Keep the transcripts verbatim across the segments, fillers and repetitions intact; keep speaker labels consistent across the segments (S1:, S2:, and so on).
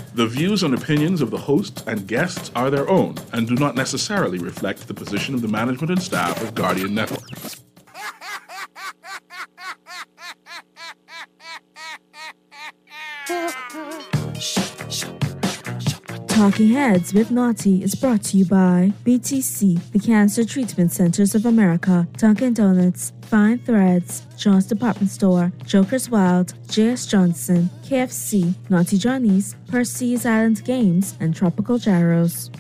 S1: The views and opinions of the hosts and guests are their own and do not necessarily reflect the position of the management and staff of Guardian Network.
S2: Talking Heads with Naughty is brought to you by B T C, the Cancer Treatment Centers of America, Dunkin' Donuts, Fine Threads, John's Department Store, Joker's Wild, J S Johnson, K F C, Naughty Johnny's, Percy's Island Games, and Tropical Gyros.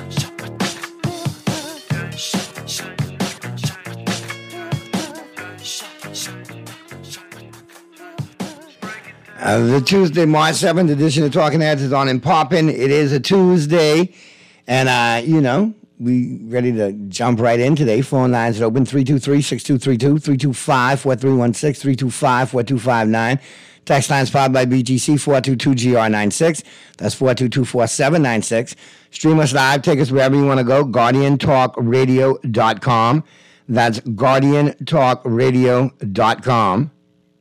S3: Uh, the Tuesday, March seventh edition of Talking Heads is on and popping. It is a Tuesday, and, uh, you know, we ready to jump right in today. Phone lines are open, three two three, six two three two, three two five, four three one six, three two five, four two five nine. Text lines powered by B G C, four two two G R nine six. That's four two two, four seven nine six. Stream us live. Take us wherever you want to go. guardian talk radio dot com. That's guardian talk radio dot com.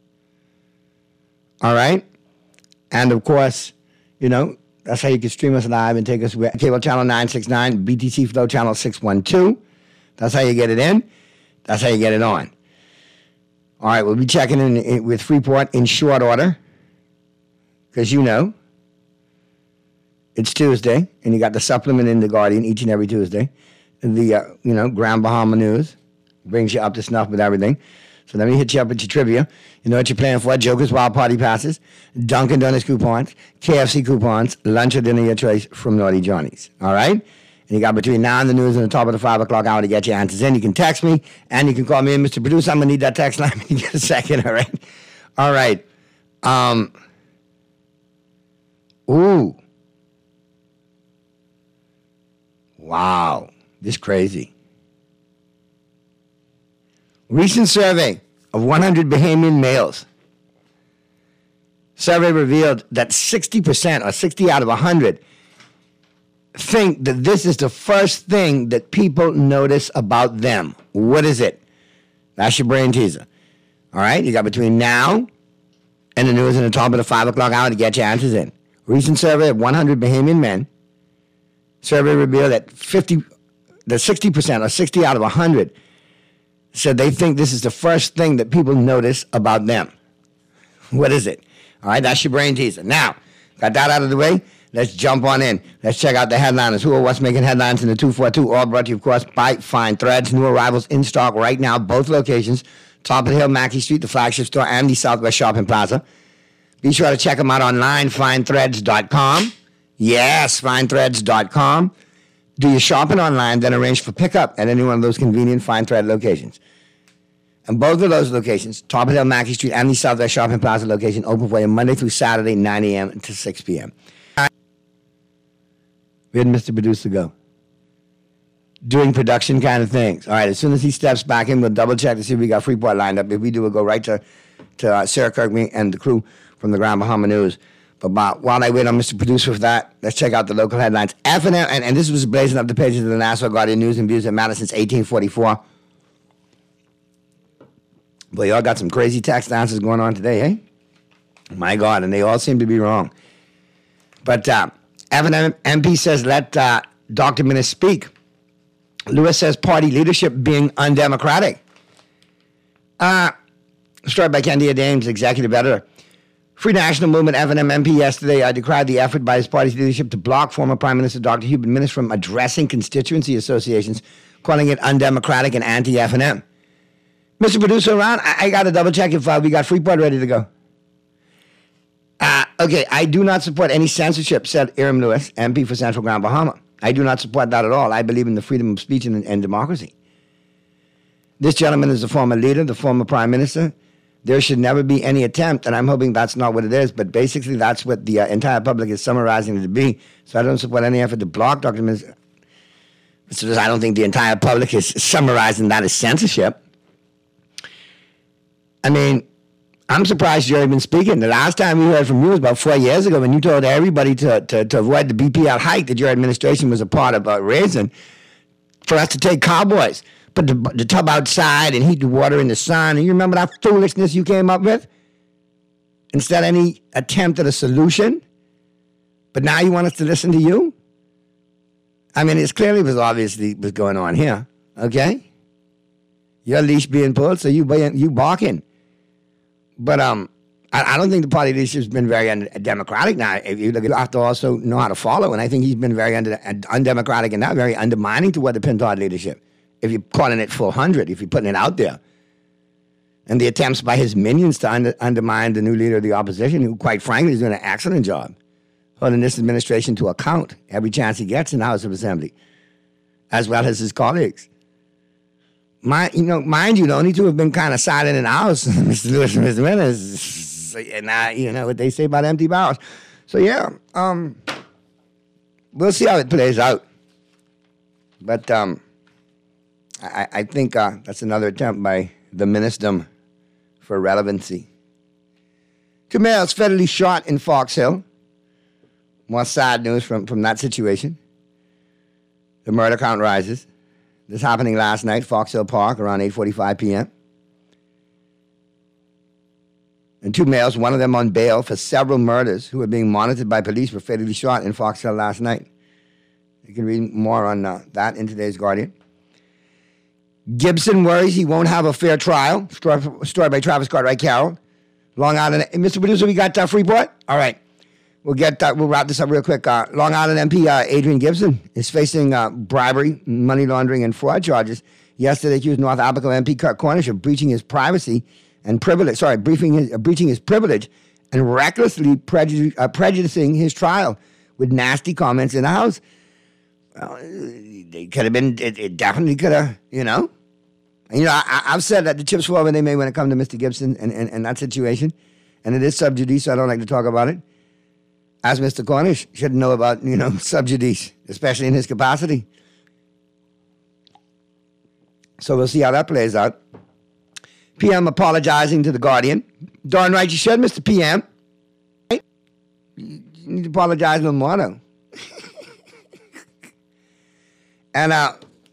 S3: All right? And, of course, you know, that's how you can stream us live and take us where. Cable channel nine sixty-nine, B T C Flow channel six one two. That's how you get it in. That's how you get it on. All right, we'll be checking in, in with Freeport in short order. Because, you know, it's Tuesday, and you got the supplement in The Guardian each and every Tuesday. The, uh, you know, Grand Bahama News brings you up to snuff with everything. So let me hit you up with your trivia. You know what you're playing for? Joker's Wild Party Passes, Dunkin' Donuts coupons, K F C coupons, lunch or dinner your choice from Naughty Johnny's. All right? And you got between now and the news and the top of the five o'clock hour to get your answers in. You can text me, and you can call me in. Mister Producer, I'm going to need that text line when you get a second, all right? All right. Um. Ooh. Wow. This is crazy. Recent survey of one hundred Bahamian males. Survey revealed that sixty percent or sixty out of one hundred think that this is the first thing that people notice about them. What is it? That's your brain teaser. All right? You got between now and the news and the top of the five o'clock hour to get your answers in. Recent survey of one hundred Bahamian men. Survey revealed that fifty, that sixty percent or sixty out of one hundred said they think this is the first thing that people notice about them. What is it? All right, that's your brain teaser. Now, got that out of the way. Let's jump on in. Let's check out the headliners. Who or what's making headlines in the two forty-two? All brought to you, of course, by Fine Threads. New arrivals in stock right now, both locations. Top of the Hill, Mackey Street, the flagship store, and the Southwest Shopping Plaza. Be sure to check them out online, fine threads dot com. Yes, fine threads dot com. Do your shopping online, then arrange for pickup at any one of those convenient Fine Thread locations. And both of those locations, Top of the Hill, Mackey Street, and the Southwest Shopping Plaza location, open for you Monday through Saturday, nine a.m. to six p.m. Where'd Mister Producer go? Doing production kind of things. All right, as soon as he steps back in, we'll double check to see if we got Freeport lined up. If we do, we'll go right to, to uh, Sarah Kirkman and the crew from the Grand Bahama News. But uh, while I wait on Mister Producer for that, let's check out the local headlines. F and M, and, and this was blazing up the pages of the Nassau Guardian News and Views that matter since eighteen forty-four. Boy, y'all got some crazy text answers going on today, eh? My God, and they all seem to be wrong. But uh, F and M M P says, let uh, Doctor Minnis speak. Lewis says, party leadership being undemocratic. Uh, story by Candia Dames, executive editor. Free National Movement F and M M P yesterday uh, decried the effort by his party's leadership to block former Prime Minister Doctor Hubert Minnis from addressing constituency associations, calling it undemocratic and anti-F and M. Mister Producer around, I, I got to double check if uh, we got Freeport ready to go. Uh, okay, I do not support any censorship, said Iram Lewis, M P for Central Grand Bahama. I do not support that at all. I believe in the freedom of speech and, and democracy. This gentleman is the former leader, the former prime minister. There should never be any attempt, and I'm hoping that's not what it is, but basically that's what the uh, entire public is summarizing it to be. So I don't support any effort to block Doctor Minnis. I don't think the entire public is summarizing that as censorship. I mean, I'm surprised you've been speaking. The last time we heard from you was about four years ago when you told everybody to, to, to avoid the B P L hike that your administration was a part of uh, raising for us to take cowboys, put the, the tub outside and heat the water in the sun. And you remember that foolishness you came up with? Instead of any attempt at a solution? But now you want us to listen to you? I mean, it's clearly was obviously was going on here, okay? Your leash being pulled, so you you barking. But um, I, I don't think the party leadership's been very un- democratic now. If you look, you have to also know how to follow, and I think he's been very under, undemocratic and now very undermining toward the Pintard leadership. If you're calling it full hundred, if you're putting it out there. And the attempts by his minions to under, undermine the new leader of the opposition, who quite frankly is doing an excellent job holding this administration to account every chance he gets in the House of Assembly, as well as his colleagues. My, you know, mind you, the only two have been kind of silent in the House, Mister Lewis and Mister Winters, and now, you know, what they say about empty barrels. So, yeah, um, we'll see how it plays out. But um, I, I think uh, that's another attempt by the minister for relevancy. Two males fatally shot in Fox Hill. More sad news from, from that situation. The murder count rises. This happening last night, Fox Hill Park, around eight forty-five p.m. And two males, one of them on bail for several murders, who were being monitored by police, were fatally shot in Fox Hill last night. You can read more on uh, that in today's Guardian. Gibson worries he won't have a fair trial. Story, story by Travis Cartwright Carroll. Long Island, hey, Mister Producer, we got uh, Freeport? All right. We'll get. Uh, we'll wrap this up real quick. Uh, Long Island M P uh, Adrian Gibson is facing uh, bribery, money laundering, and fraud charges. Yesterday, accused North Abaco M P Kirk Cornish of breaching his privacy and privilege. Sorry, briefing his, uh, breaching his privilege and recklessly prejudic- uh, prejudicing his trial with nasty comments in the House. Well, they could have been. It, it definitely could have. You know. And, you know, I, I've said that the chips fall where they may when it comes to Mister Gibson and, and, and that situation, and it is sub judice, so I don't like to talk about it. As Mister Cornish should know about, you know, sub judice, especially in his capacity. So we'll see how that plays out. P M apologizing to the Guardian. Darn right you should, Mister P M. You need to apologize a little more, though. And uh,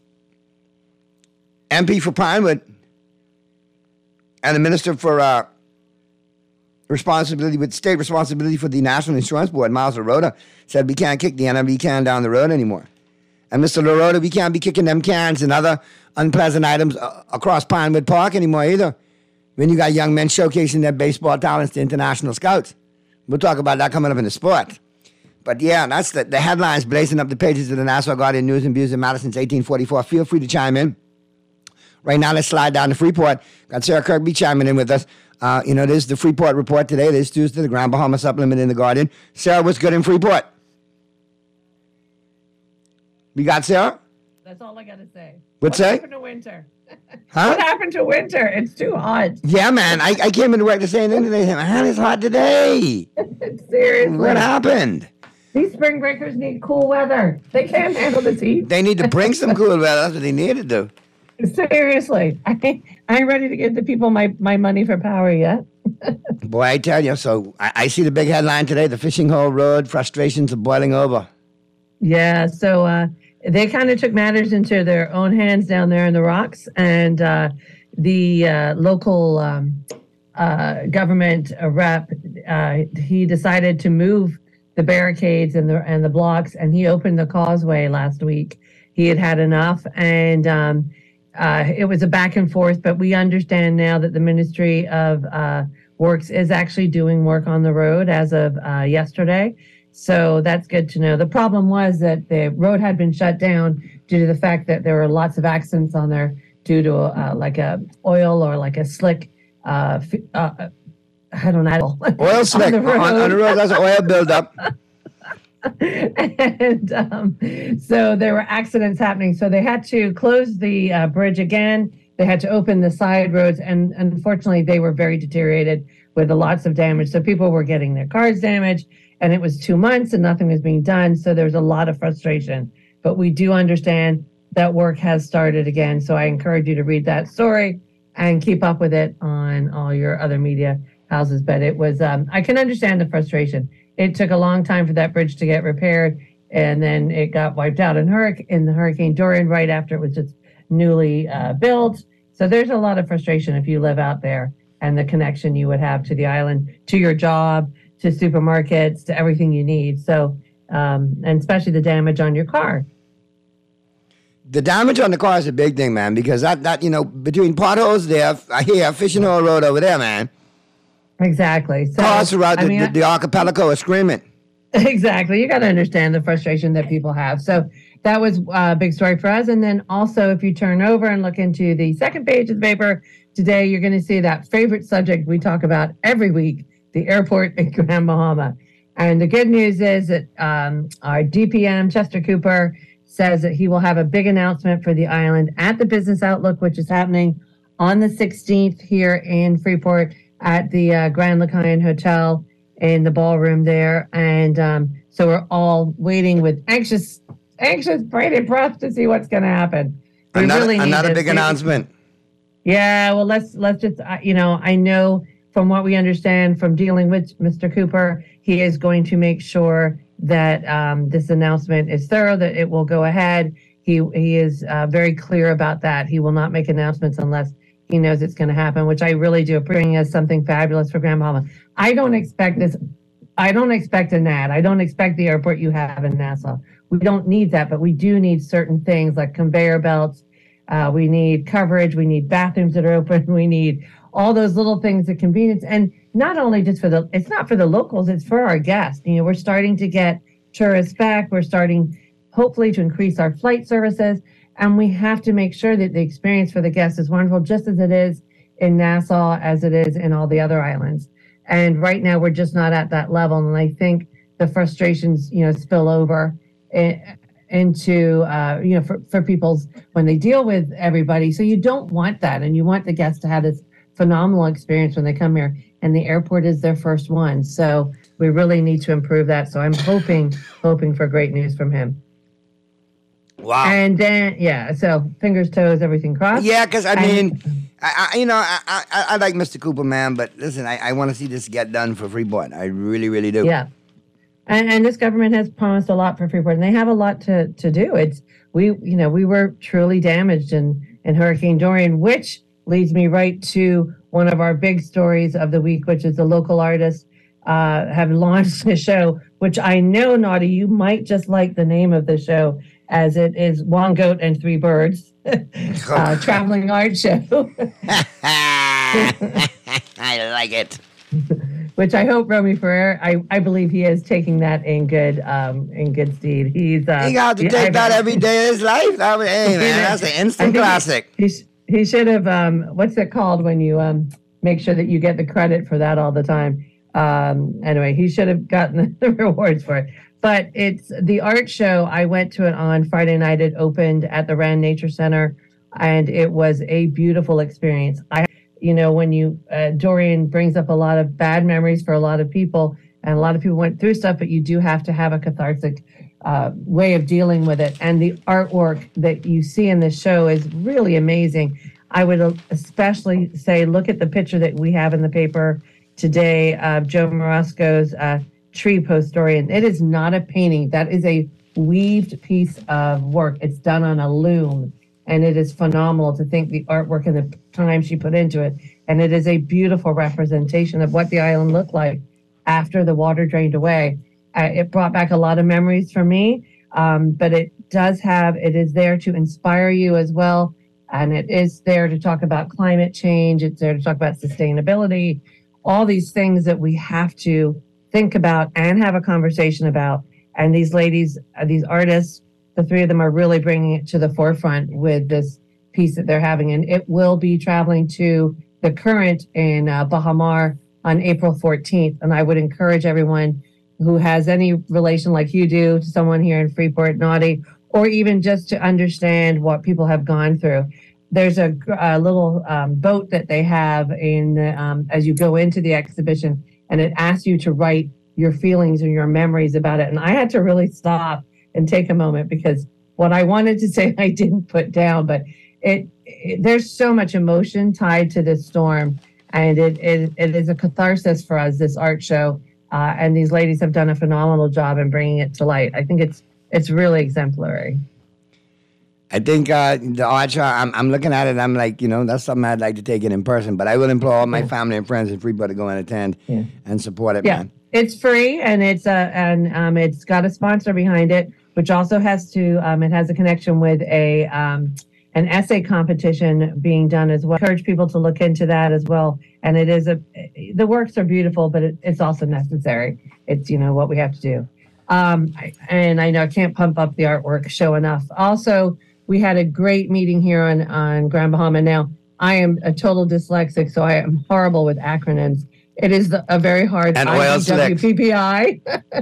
S3: M P for Pinewood and the Minister for uh, responsibility with state responsibility for the National Insurance Board, Miles LaRota, said we can't kick the N M B can down the road anymore. And Mister LaRota, we can't be kicking them cans and other unpleasant items uh, across Pinewood Park anymore either. When you got young men showcasing their baseball talents to international scouts. We'll talk about that coming up in the sport. But yeah, that's the, the headlines blazing up the pages of the Nassau Guardian News and Views in Madison since eighteen forty-four. Feel free to chime in. Right now, let's slide down to Freeport. Got Sarah Kirkby chiming in with us. Uh, you know, this is the Freeport Report today. This is Tuesday, the Grand Bahama Supplement in the Guardian. Sarah, what's good in Freeport? We got Sarah?
S4: That's all I got to say.
S3: What's
S4: what
S3: say?
S4: happened to winter?
S3: Huh?
S4: What happened to winter? It's too hot.
S3: Yeah, man. I, I came into work to say anything today. Man, it's hot today.
S4: Seriously.
S3: What happened?
S4: These spring breakers need cool weather. They can't handle this heat.
S3: They need to bring some cool weather. That's what they need to do.
S4: Seriously. I ain't, I ain't ready to give the people my, my money for power yet.
S3: Boy, I tell you. So I, I see the big headline today. The Fishing Hole Road frustrations are boiling over.
S4: Yeah, so uh, they kind of took matters into their own hands down there in the rocks. And uh, the uh, local um, uh, government rep, uh, he decided to move the barricades and the and the blocks, and he opened the causeway last week. He had had enough, and um, uh, it was a back and forth, but we understand now that the Ministry of uh, Works is actually doing work on the road as of uh, yesterday. So that's good to know. The problem was that the road had been shut down due to the fact that there were lots of accidents on there due to uh, like a oil or like a slick, uh, uh, I don't know.
S3: Oil slick on the road. On, on the road, that's an oil buildup.
S4: And um, so there were accidents happening. So they had to close the uh, bridge again. They had to open the side roads. And unfortunately, they were very deteriorated with lots of damage. So people were getting their cars damaged. And it was two months and nothing was being done. So there was a lot of frustration. But we do understand that work has started again. So I encourage you to read that story and keep up with it on all your other media houses. But it was, um, I can understand the frustration. It took a long time for that bridge to get repaired, and then it got wiped out in, hurric- in the Hurricane Dorian right after it was just newly uh, built. So there's a lot of frustration if you live out there and the connection you would have to the island, to your job, to supermarkets, to everything you need. So um, and especially the damage on your car.
S3: The damage on the car is a big thing, man, because that, that you know, between potholes there, I hear Fishing Hole Road over there, man.
S4: Exactly. So,
S3: Cars throughout the,
S4: I mean,
S3: the, the archipelago are screaming.
S4: Exactly. You got to understand the frustration that people have. So that was a big story for us. And then also, if you turn over and look into the second page of the paper today, you're going to see that favorite subject we talk about every week, the airport in Grand Bahama. And the good news is that um, our D P M, Chester Cooper, says that he will have a big announcement for the island at the Business Outlook, which is happening on the sixteenth here in Freeport at the uh, Grand Lacaille Hotel in the ballroom there. And um, so we're all waiting with anxious, anxious, bated breath to see what's going to happen. We
S3: Another,
S4: really need
S3: another
S4: this.
S3: big announcement.
S4: Yeah, well, let's let's just, uh, you know, I know from what we understand from dealing with Mister Cooper, he is going to make sure that um, this announcement is thorough, that it will go ahead. He he is uh, very clear about that. He will not make announcements unless he knows it's going to happen, which I really do bring us something fabulous for Grand Bahama. I don't expect this. I don't expect a N A D. I don't expect the airport you have in Nassau. We don't need that, but we do need certain things like conveyor belts. Uh, we need coverage. We need bathrooms that are open. We need all those little things of convenience. And not only just for the, it's not for the locals, it's for our guests. You know, we're starting to get tourists back. We're starting, hopefully, to increase our flight services. And we have to make sure that the experience for the guests is wonderful, just as it is in Nassau, as it is in all the other islands. And right now, we're just not at that level. And I think the frustrations, you know, spill over in, into, uh, you know, for, for people's, when they deal with everybody. So you don't want that. And you want the guests to have this phenomenal experience when they come here. And the airport is their first one. So we really need to improve that. So I'm hoping, hoping for great news from him.
S3: Wow.
S4: And then, yeah, so fingers, toes, everything crossed.
S3: Yeah, because, I
S4: And-
S3: mean, I, I, you know, I, I, I like Mister Cooper, man, but listen, I, I want to see this get done for Freeport. I really, really do.
S4: Yeah. And, and this government has promised a lot for Freeport, and they have a lot to, to do. It's, we, you know, we were truly damaged in, in Hurricane Dorian, which leads me right to one of our big stories of the week, which is the local artists uh, have launched a show, which I know, Naughty, you might just like the name of the show, as it is One Goat and Three Birds, uh, traveling art show.
S3: I like it.
S4: Which I hope Romy Ferrer, I, I believe he is taking that in good um in good stead. He's uh,
S3: He got to take
S4: I-
S3: that every day of his life. I mean, hey, man, that's an
S4: I
S3: instant
S4: think
S3: classic.
S4: He, sh- he should have um what's it called when you um make sure that you get the credit for that all the time. Um anyway, he should have gotten the rewards for it. But it's the art show. I went to it on Friday night. It opened at the Rand Nature Center, and it was a beautiful experience. I, you know, when you uh, Dorian brings up a lot of bad memories for a lot of people, and a lot of people went through stuff. But you do have to have a cathartic uh, way of dealing with it. And the artwork that you see in this show is really amazing. I would especially say, look at the picture that we have in the paper today of Joe Morosco's uh, tree post-Dorian. It is not a painting. That is a weaved piece of work. It's done on a loom, and it is phenomenal to think the artwork and the time she put into it. And it is a beautiful representation of what the island looked like after the water drained away. Uh, it brought back a lot of memories for me, um, but it does have, it is there to inspire you as well. And it is there to talk about climate change. It's there to talk about sustainability, all these things that we have to think about and have a conversation about. And these ladies, uh, these artists, the three of them are really bringing it to the forefront with this piece that they're having. And it will be traveling to the Current in uh, Baha Mar on April fourteenth. And I would encourage everyone who has any relation like you do to someone here in Freeport, Naughty, or even just to understand what people have gone through. There's a, a little um, boat that they have in um, as you go into the exhibition, and it asks you to write your feelings and your memories about it. And I had to really stop and take a moment, because what I wanted to say I didn't put down, but it, it there's so much emotion tied to this storm, and it it, it is a catharsis for us, this art show, uh, and these ladies have done a phenomenal job in bringing it to light. I think it's it's really exemplary.
S3: I think uh, the art show, I'm, I'm looking at it, I'm like, you know, that's something I'd like to take it in person, but I will implore all my
S4: Yeah.
S3: family and friends in Freeport to go and attend
S4: Yeah.
S3: and support it,
S4: Yeah.
S3: man.
S4: It's free, and it's a and um, it's got a sponsor behind it, which also has to um, it has a connection with a um, an essay competition being done as well. I encourage people to look into that as well. And it is a the works are beautiful, but it, it's also necessary. It's you know what we have to do. Um, I, and I know I can't pump up the artwork show enough. Also, we had a great meeting here on on Grand Bahama. Now, I am a total dyslexic, so I am horrible with acronyms. It is the, a very hard
S3: and oil
S4: W P P I.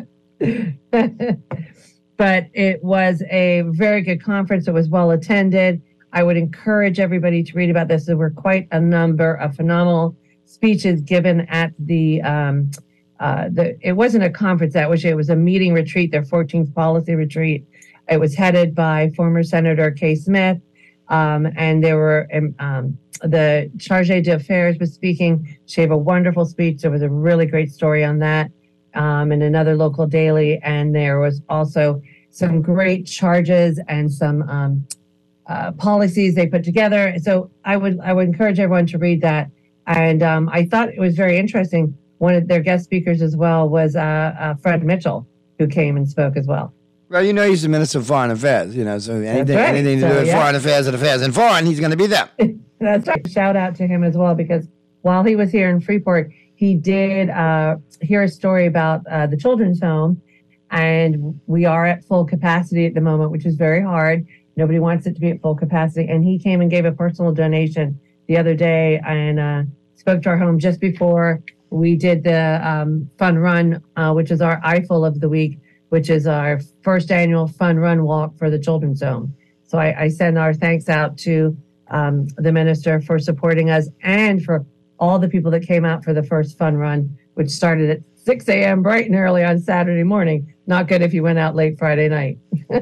S4: But it was a very good conference. It was well attended. I would encourage everybody to read about this. There were quite a number of phenomenal speeches given at the, um, uh, the it wasn't a conference, that was it was a meeting retreat, their fourteenth policy retreat. It was headed by former Senator Kay Smith, um, and there were um, the Charge d'Affaires was speaking. She gave a wonderful speech. There was a really great story on that um, in another local daily, and there was also some great charges and some um, uh, policies they put together. So I would I would encourage everyone to read that. And um, I thought it was very interesting. One of their guest speakers as well was uh, uh, Fred Mitchell, who came and spoke as well.
S3: Well, you know, he's the Minister of Foreign Affairs, you know, so anything,
S4: right.
S3: anything to
S4: so,
S3: do with
S4: yeah.
S3: foreign affairs and affairs and foreign, he's going to be there.
S4: That's right. Shout out to him as well, because while he was here in Freeport, he did uh, hear a story about uh, the children's home, and we are at full capacity at the moment, which is very hard. Nobody wants it to be at full capacity. And he came and gave a personal donation the other day and uh, spoke to our home just before we did the um, fun run, uh, which is our Eiffel of the week, which is our first annual fun run walk for the children's home. So I, I send our thanks out to um, the minister for supporting us and for all the people that came out for the first fun run, which started at six a.m. bright and early on Saturday morning. Not good if you went out late Friday night.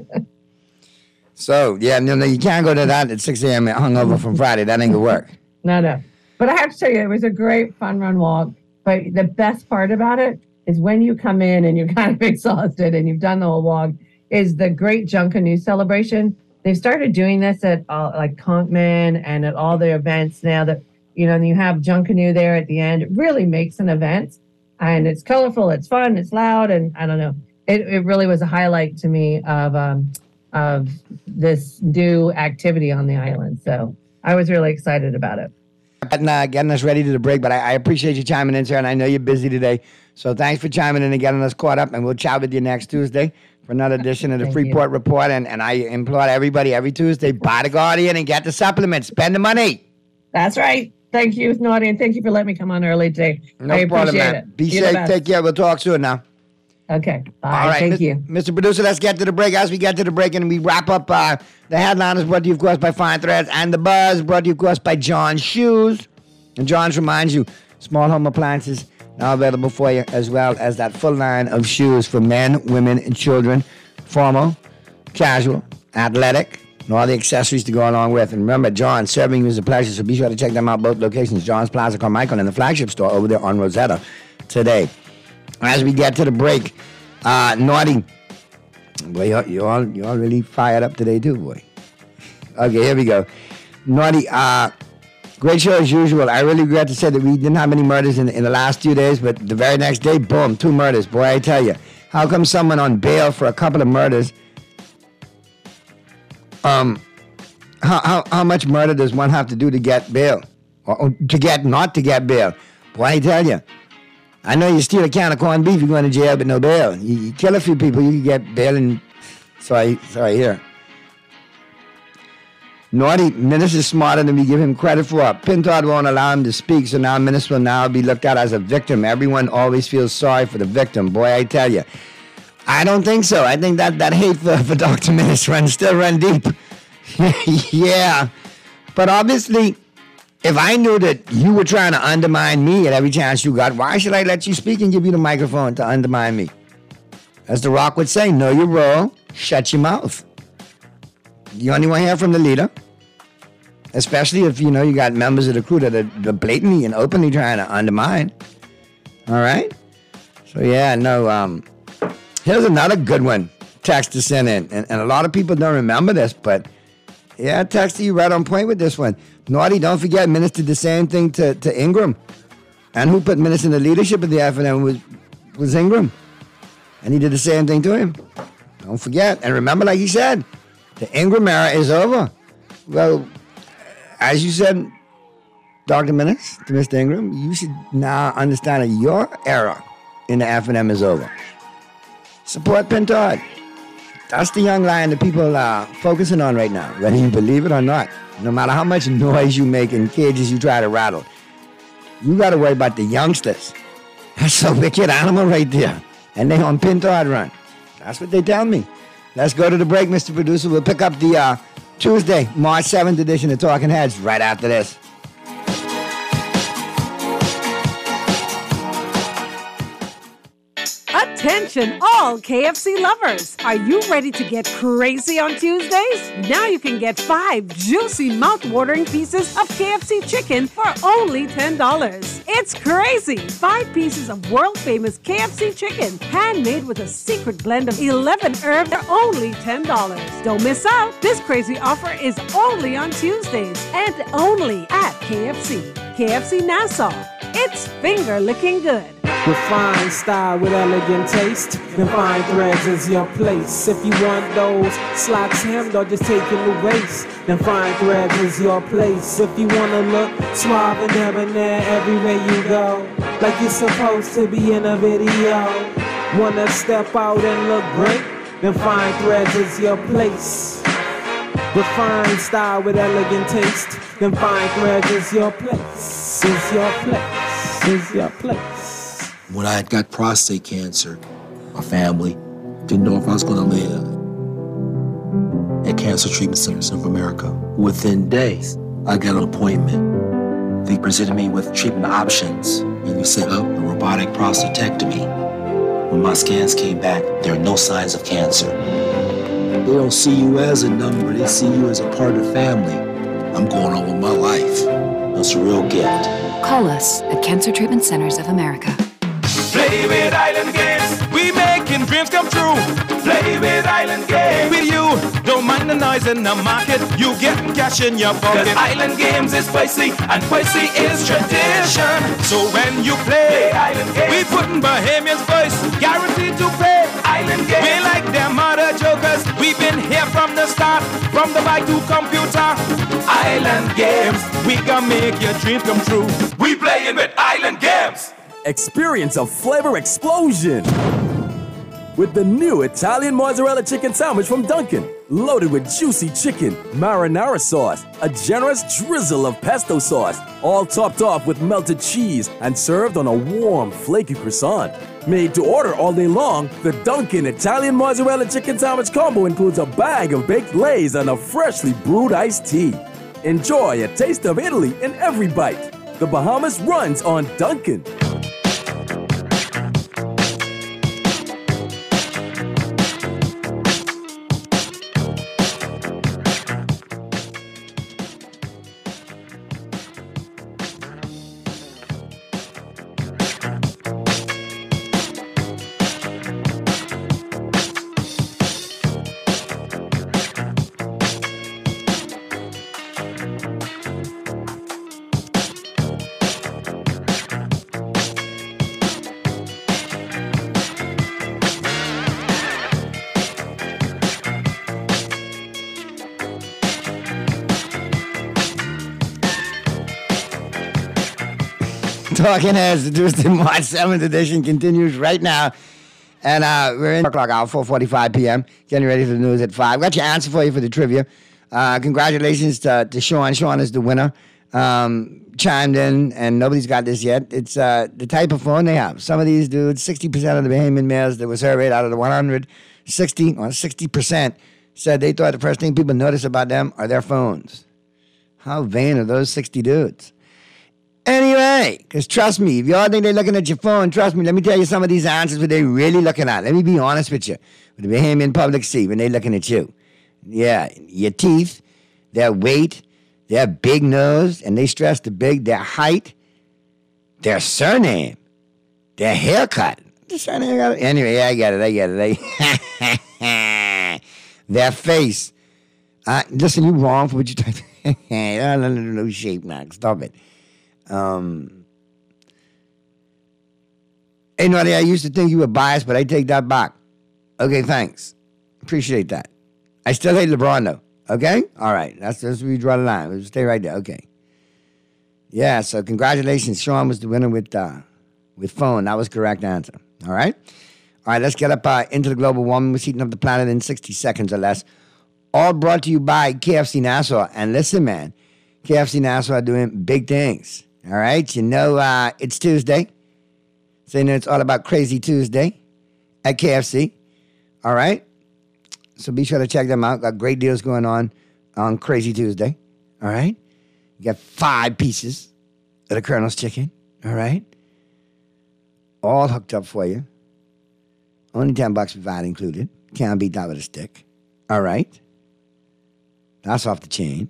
S3: So, yeah, no, no, you can't go to that at six a.m. hungover from Friday. That ain't going to work.
S4: No, no. But I have to tell you, it was a great fun run walk. But the best part about it is when you come in and you're kind of exhausted and you've done the whole walk, is the great Junkanoo celebration. They've started doing this at uh, like Conkman and at all the events now that, you know, and you have Junkanoo there at the end. It really makes an event, and it's colorful, it's fun, it's loud, and I don't know. It it really was a highlight to me of um, of this new activity on the island. So I was really excited about it.
S3: Getting, uh, getting us ready to the break, but I, I appreciate you chiming in, sir, and I know you're busy today. So thanks for chiming in and getting us caught up, and we'll chat with you next Tuesday for another edition of the
S4: Thank
S3: Freeport
S4: you.
S3: Report. And, and I implore everybody every Tuesday, buy the Guardian and get the supplements. Spend the money.
S4: That's right. Thank you, Naughty, and thank you for letting me come on early today.
S3: No
S4: I
S3: problem,
S4: appreciate
S3: man.
S4: it.
S3: Be
S4: You're the
S3: safe.
S4: best.
S3: Take care. We'll talk soon now.
S4: Okay. Bye.
S3: All right,
S4: Thank
S3: Mis-
S4: you.
S3: Mister Producer, let's get to the break. As we get to the break and we wrap up, uh, the headliners brought to you, of course, by Fine Threads, and the Buzz brought to you, of course, by John's Shoes. And John's reminds you, small home appliances now available for you, as well as that full line of shoes for men, women, and children, formal, casual, athletic, and all the accessories to go along with. And remember, John, serving you is a pleasure, so be sure to check them out, both locations, John's Plaza Carmichael and the flagship store over there on Rosetta today. As we get to the break, uh, Naughty, boy, you're, you're, all, you're all really fired up today too, boy. Okay, here we go. Naughty, uh, great show as usual. I really regret to say that we didn't have any murders in, in the last few days, but the very next day, boom, two murders. Boy, I tell you, how come someone on bail for a couple of murders, um, how, how, how much murder does one have to do to get bail? Or, or to get, not to get bail? Boy, I tell you, I know you steal a can of corned beef, you're going to jail, but no bail. You, you kill a few people, you can get bail, and so I, so I hear. Naughty, Minister's smarter than we give him credit for. Pintard won't allow him to speak, so now Minister will now be looked at as a victim. Everyone always feels sorry for the victim. Boy, I tell you. I don't think so. I think that, that hate for, for Doctor Minister runs still run deep. Yeah. But obviously, if I knew that you were trying to undermine me at every chance you got, why should I let you speak and give you the microphone to undermine me? As The Rock would say, know your role, shut your mouth. You only want to hear from the leader, especially if, you know, you got members of the crew that are, that are blatantly and openly trying to undermine. All right? So, yeah, no, um, here's another good one, text to send in. And, and a lot of people don't remember this, but, yeah, text you right on point with this one. Naughty, don't forget, Minister did the same thing to, to Ingram. And who put Minister in the leadership of the F N M was was Ingram. And he did the same thing to him. Don't forget. And remember, like he said, the Ingram era is over. Well, as you said, Doctor Minutes, to Mister Ingram, you should now understand that your era in the F and M is over. Support Pintard. That's the young lion that people are focusing on right now, whether you believe it or not. No matter how much noise you make in cages you try to rattle, you got to worry about the youngsters. That's a wicked animal right there. And they on Pintard run. That's what they tell me. Let's go to the break, Mister Producer. We'll pick up the uh, Tuesday, March seventh edition of Talking Heads right after this.
S5: Attention all K F C lovers! Are you ready to get crazy on Tuesdays? Now you can get five juicy, mouth-watering pieces of K F C chicken for only ten dollars. It's crazy! Five pieces of world-famous K F C chicken, handmade with a secret blend of eleven herbs for only ten dollars. Don't miss out! This crazy offer is only on Tuesdays and only at K F C. K F C Nassau. It's finger-licking good.
S6: Refined style with elegant taste. And fine threads is your place. If you want those slacks hemmed or just taking the waist, then fine threads is your place. If you wanna look suave and debonair everywhere you go, like you're supposed to be in a video, wanna step out and look great, then fine threads is your place. Refined style with elegant taste, then fine threads is your place. Is your place. Is your place.
S7: When I got prostate cancer, my family didn't know if I was going to live. At Cancer Treatment Centers of America, within days, I got an appointment. They presented me with treatment options, and we set up a robotic prostatectomy. When my scans came back, there are no signs of cancer. They don't see you as a number, they see you as a part of the family. I'm going on with my life. That's a real gift.
S8: Call us at Cancer Treatment Centers of America.
S9: Play with Island Games, we making dreams come true. Play with Island Games, with you. Don't mind the noise in the market, you getting cash in your pocket. 'Cause Island Games is spicy, and spicy is tradition. So when you play, play Island Games, we putting Bahamians first, guaranteed to play Island Games. We like them other jokers, we've been here from the start, from the bike to computer. Island Games, we gonna make your dreams come true. We playing with Island Games.
S10: Experience a flavor explosion with the new Italian mozzarella chicken sandwich from Dunkin'. Loaded with juicy chicken, marinara sauce, a generous drizzle of pesto sauce, all topped off with melted cheese and served on a warm, flaky croissant. Made to order all day long, the Dunkin' Italian mozzarella chicken sandwich combo includes a bag of baked lays and a freshly brewed iced tea. Enjoy a taste of Italy in every bite. The Bahamas runs on Dunkin'.
S3: Talking Heads, the Tuesday, March seventh edition continues right now. And uh, we're in o'clock hour, four forty-five p.m. Getting ready for the news at five. Got your answer for you for the trivia. Uh, congratulations to, to Sean. Sean is the winner. Um, chimed in, and nobody's got this yet. It's uh, the type of phone they have. Some of these dudes, sixty percent of the Bahamian males that were surveyed out of the one hundred, sixty or sixty percent said they thought the first thing people notice about them are their phones. How vain are those sixty dudes? Anyway, because trust me, if y'all think they're looking at your phone, trust me, let me tell you some of these answers what they're really looking at. Let me be honest with you. What the Bahamian public see when they're looking at you. Yeah, your teeth, their weight, their big nose, and they stress the big, their height, their surname, their haircut. The surname, anyway, yeah, I get it, I get it. I, their face. Uh, listen, you wrong for what you typed. no, no, no, no shape now. Stop it. Um, Hey, Naughty, I used to think you were biased, but I take that back. Okay, thanks. Appreciate that. I still hate LeBron, though. Okay? All right. That's just where you draw the line. We'll stay right there. Okay. Yeah, so congratulations. Sean was the winner with uh, with phone. That was correct answer. All right? All right, let's get up uh, into the global warming. We're heating up the planet in sixty seconds or less. All brought to you by K F C Nassau. And listen, man, K F C Nassau are doing big things. All right? You know uh, it's Tuesday. So you know it's all about Crazy Tuesday at K F C. All right? So be sure to check them out. Got great deals going on on Crazy Tuesday. All right? You got five pieces of the Colonel's chicken. All right? All hooked up for you. Only ten bucks with V A T included. Can't beat that with a stick. All right? That's off the chain.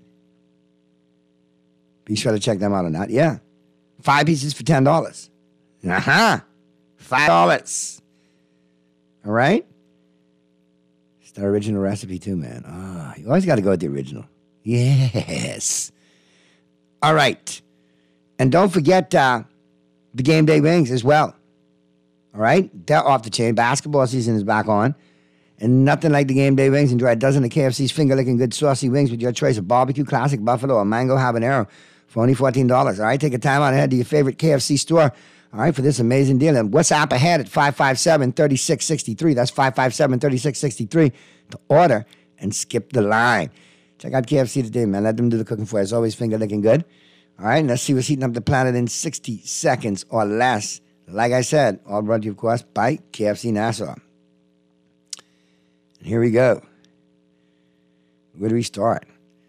S3: Be sure to check them out on that. Yeah. Five pieces for ten dollars. Uh-huh. five dollars. All right? It's the original recipe too, man. Ah, you always got to go with the original. Yes. All right. And don't forget uh, the game day wings as well. All right? They're off the chain. Basketball season is back on. And nothing like the game day wings. Enjoy a dozen of K F C's finger-licking good saucy wings with your choice of barbecue, classic buffalo, or mango habanero for only fourteen dollars. All right? Take a time out and head to your favorite K F C store. All right, for this amazing deal. And WhatsApp ahead at five five seven, three six six three. That's five five seven, three six six three to order and skip the line. Check out K F C today, man. Let them do the cooking for you. It's always finger licking good. All right, and let's see what's heating up the planet in sixty seconds or less. Like I said, all brought to you, of course, by K F C Nassau. And here we go. Where do we start?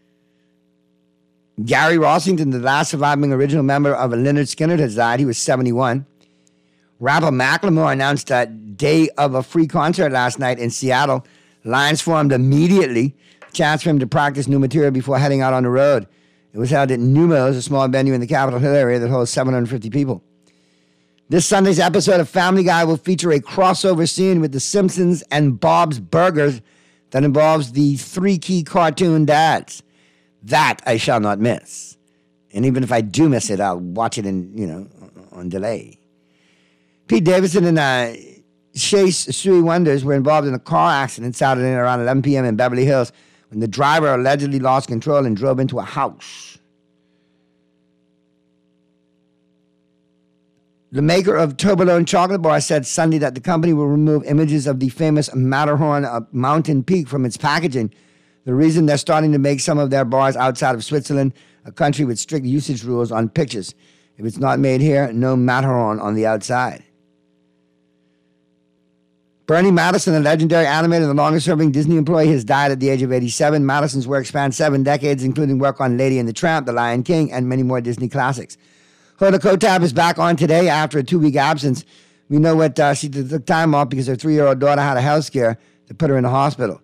S3: Gary Rossington, the last surviving original member of Lynyrd Skynyrd, has died. He was seventy-one. Rapper Macklemore announced a day of a free concert last night in Seattle. Lines formed immediately. Chance for him to practice new material before heading out on the road. It was held at Numos, a small venue in the Capitol Hill area that holds seven hundred fifty people. This Sunday's episode of Family Guy will feature a crossover scene with The Simpsons and Bob's Burgers that involves the three key cartoon dads. That I shall not miss. And even if I do miss it, I'll watch it in, you know, on delay. Pete Davidson and uh, Chase Suey Wonders were involved in a car accident Saturday night around eleven p.m. in Beverly Hills when the driver allegedly lost control and drove into a house. The maker of Toblerone chocolate bar said Sunday that the company will remove images of the famous Matterhorn uh, mountain peak from its packaging. The reason they're starting to make some of their bars outside of Switzerland, a country with strict usage rules on pictures. If it's not made here, no Matterhorn on the outside. Bernie Madison, a legendary animator and the longest-serving Disney employee, has died at the age of eighty-seven. Madison's work spanned seven decades, including work on Lady and the Tramp, The Lion King, and many more Disney classics. Hoda Kotb is back on today after a two-week absence. We know what uh, she took time off because her three-year-old daughter had a health scare that put her in the hospital.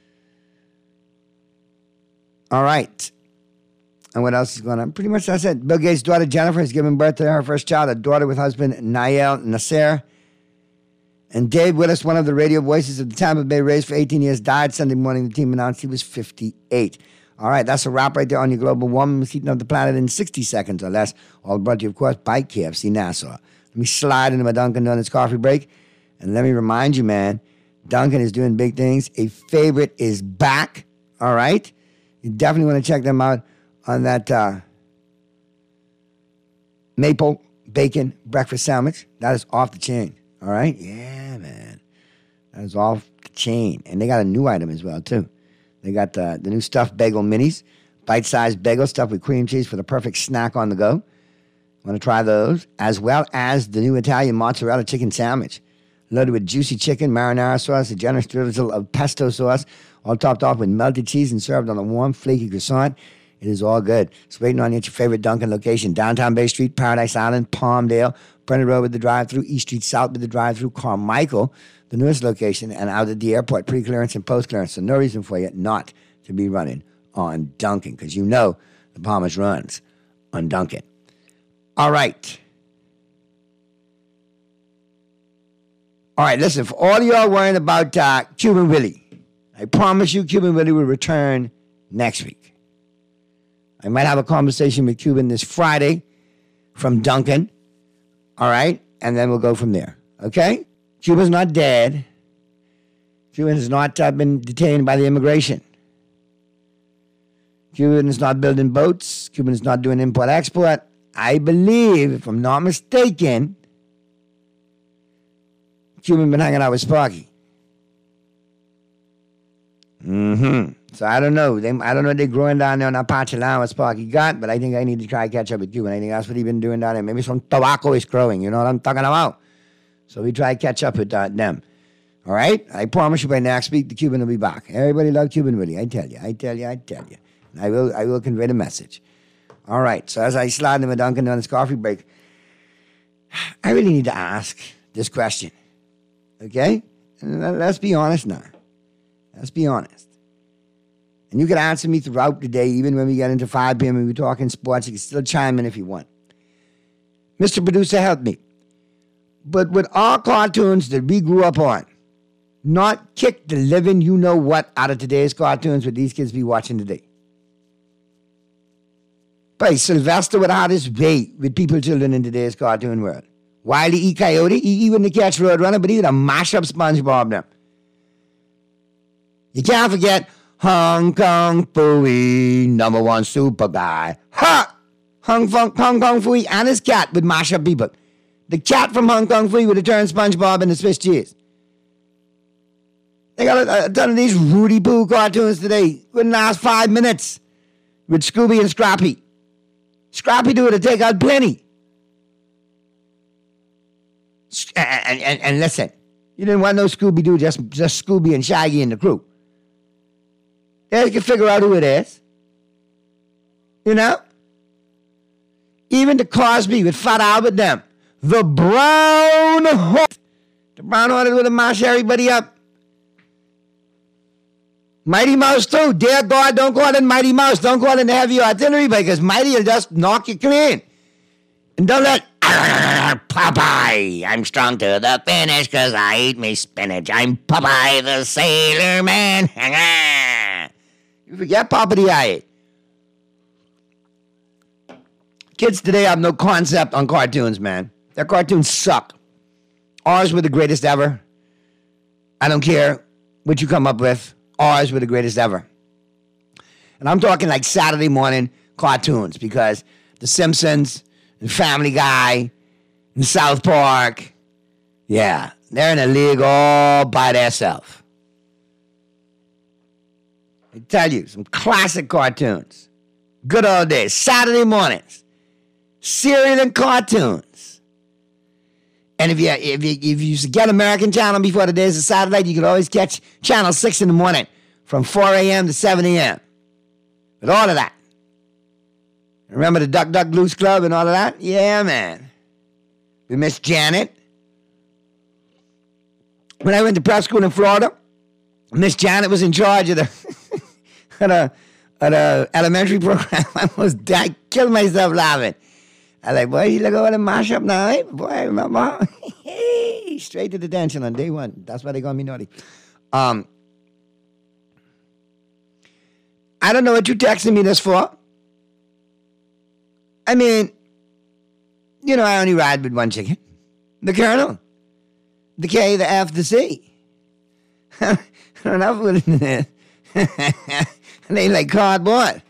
S3: All right. And what else is going on? Pretty much that's it. Bill Gates' daughter Jennifer has given birth to her first child, a daughter with husband Nael Nasser. And Dave Willis, one of the radio voices of the Tampa Bay Rays for eighteen years, died Sunday morning. The team announced he was fifty-eight. All right, that's a wrap right there on your global warming. We're heating up the planet in sixty seconds or less. All brought to you, of course, by K F C Nassau. Let me slide into my Dunkin' Donuts coffee break. And let me remind you, man, Dunkin' is doing big things. A favorite is back. All right? You definitely want to check them out on that uh, maple bacon breakfast sandwich. That is off the chain. All right? Yeah, man. That is off the chain. And they got a new item as well, too. They got the, the new stuffed bagel minis, bite-sized bagel stuffed with cream cheese for the perfect snack on the go. Want to try those? As well as the new Italian mozzarella chicken sandwich, loaded with juicy chicken, marinara sauce, a generous drizzle of pesto sauce, all topped off with melted cheese and served on a warm, flaky croissant. It is all good. It's waiting on you at your favorite Dunkin' location. Downtown Bay Street, Paradise Island, Palmdale, Brenner Road with the drive-thru, East Street South with the drive-thru, Carmichael, the newest location, and out at the airport, pre-clearance and post-clearance. So no reason for you not to be running on Dunkin', because you know the Palmers runs on Dunkin'. All right. All right, listen, for all of y'all worrying about uh, Cuban Willie, I promise you Cuban Willie will return next week. I might have a conversation with Cuban this Friday from Dunkin', all right? And then we'll go from there, Okay? Cuba's not dead. Cuba has not uh, been detained by the immigration. Cuban is not building boats. Cuban is not doing import-export. I believe, if I'm not mistaken, Cuban been hanging out with Sparky. Mm-hmm. So I don't know. They, I don't know what they're growing down there on Apache land what Sparky got, but I think I need to try to catch up with Cuban. I think that's what he's been doing down there. Maybe some tobacco is growing. You know what I'm talking about? So we try to catch up with uh, them. All right? I promise you by next week, the Cuban will be back. Everybody love Cuban Willie. I tell you. I tell you. I tell you. I will I will convey the message. All right, so as I slide in my Dunkin' Donuts coffee break, I really need to ask this question, okay? And let's be honest now. Let's be honest. And you can answer me throughout the day, even when we get into five p.m. and we're talking sports. You can still chime in if you want. Mister Producer, help me. But with all cartoons that we grew up on, not kick the living you-know-what out of today's cartoons with these kids be watching today. But Sylvester would have his way with people, children in today's cartoon world. Wile E. Coyote, he, he wouldn't catch Roadrunner, but he would have mash up SpongeBob now. You can't forget Hong Kong Phooey, number one super guy. Ha! Hong, Fong, Hong Kong Phooey and his cat would mash up people. The cat from Hong Kong Phooey would have turned SpongeBob into Swiss cheese. They got a, a ton of these Rudy Poo cartoons today. Wouldn't last five minutes with Scooby and Scrappy. Scrappy Doo to take out plenty. And, and, and listen, you didn't want no Scooby-Doo, just, just Scooby and Shaggy and the crew. They can figure out who it is. You know? Even the Cosby with Fat Albert them. The Brown Hornet. The Brown Hornet would have mashed everybody up. Mighty Mouse too. Dear God, don't call it Mighty Mouse. Don't call it the heavy artillery because Mighty will just knock you clean. And don't let Popeye. I'm strong to the finish because I eat me spinach. I'm Popeye the Sailor Man. You forget Papa the Eye. Kids today have no concept on cartoons, man. Their cartoons suck. Ours were the greatest ever. I don't care what you come up with. Ours were the greatest ever. And I'm talking like Saturday morning cartoons because The Simpsons, and Family Guy, and South Park, yeah, they're in a league all by themselves. I tell you, some classic cartoons. Good old days. Saturday mornings. Cereal and cartoons. And if you if you if you get American Channel before the days of satellite, you could always catch Channel six in the morning from four a.m. to seven a.m. With all of that. Remember the Duck Duck Blues Club and all of that? Yeah, man. We Miss Janet. When I went to prep school in Florida, Miss Janet was in charge of the of the, of the elementary program. I almost died, killed myself laughing. I was like, boy, you look over the mashup now, eh? Boy, remember? Straight to detention on day one. That's why they call me naughty. Um, I don't know what you're texting me this for. I mean, you know, I only ride with one chicken. The Colonel. The K, the F, the C. Enough with it. They like cardboard.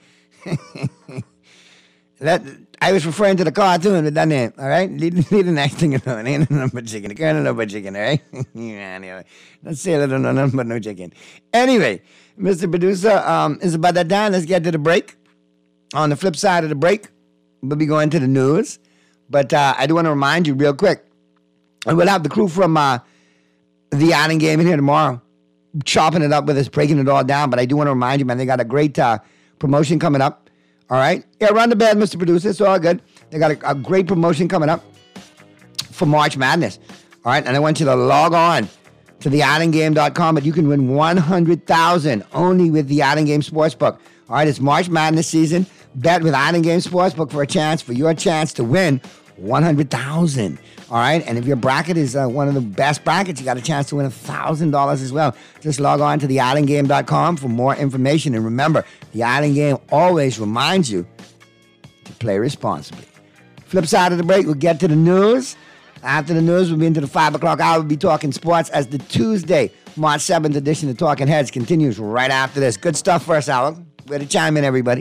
S3: That I was referring to the cartoon with that name, all right? Leave, leave the next thing alone. Ain't no number chicken. The Colonel no but chicken, all right? Yeah, anyway. Let's say a little no number no chicken. Anyway, Mister Producer, um, it's about that time. Let's get to the break. On the flip side of the break, we'll be going to the news. But uh, I do want to remind you real quick. And we'll have the crew from uh, the Island Game in here tomorrow, chopping it up with us, breaking it all down. But I do want to remind you, man, they got a great uh, promotion coming up. All right? Yeah, run the bed, Mister Producer. It's all good. They got a, a great promotion coming up for March Madness. All right? And I want you to log on to the island game dot com, but you can win one hundred thousand dollars only with the Island Game Sportsbook. All right? It's March Madness season. Bet with Island Game Sportsbook for a chance, for your chance to win one hundred thousand dollars. All right? And if your bracket is uh, one of the best brackets, you got a chance to win one thousand dollars as well. Just log on to the island game dot com for more information. And remember, the Island Game always reminds you to play responsibly. Flip side of the break, we'll get to the news. After the news, we'll be into the five o'clock hour. We'll be talking sports as the Tuesday, March seventh edition of Talking Heads continues right after this. Good stuff first hour. Way to chime in, everybody.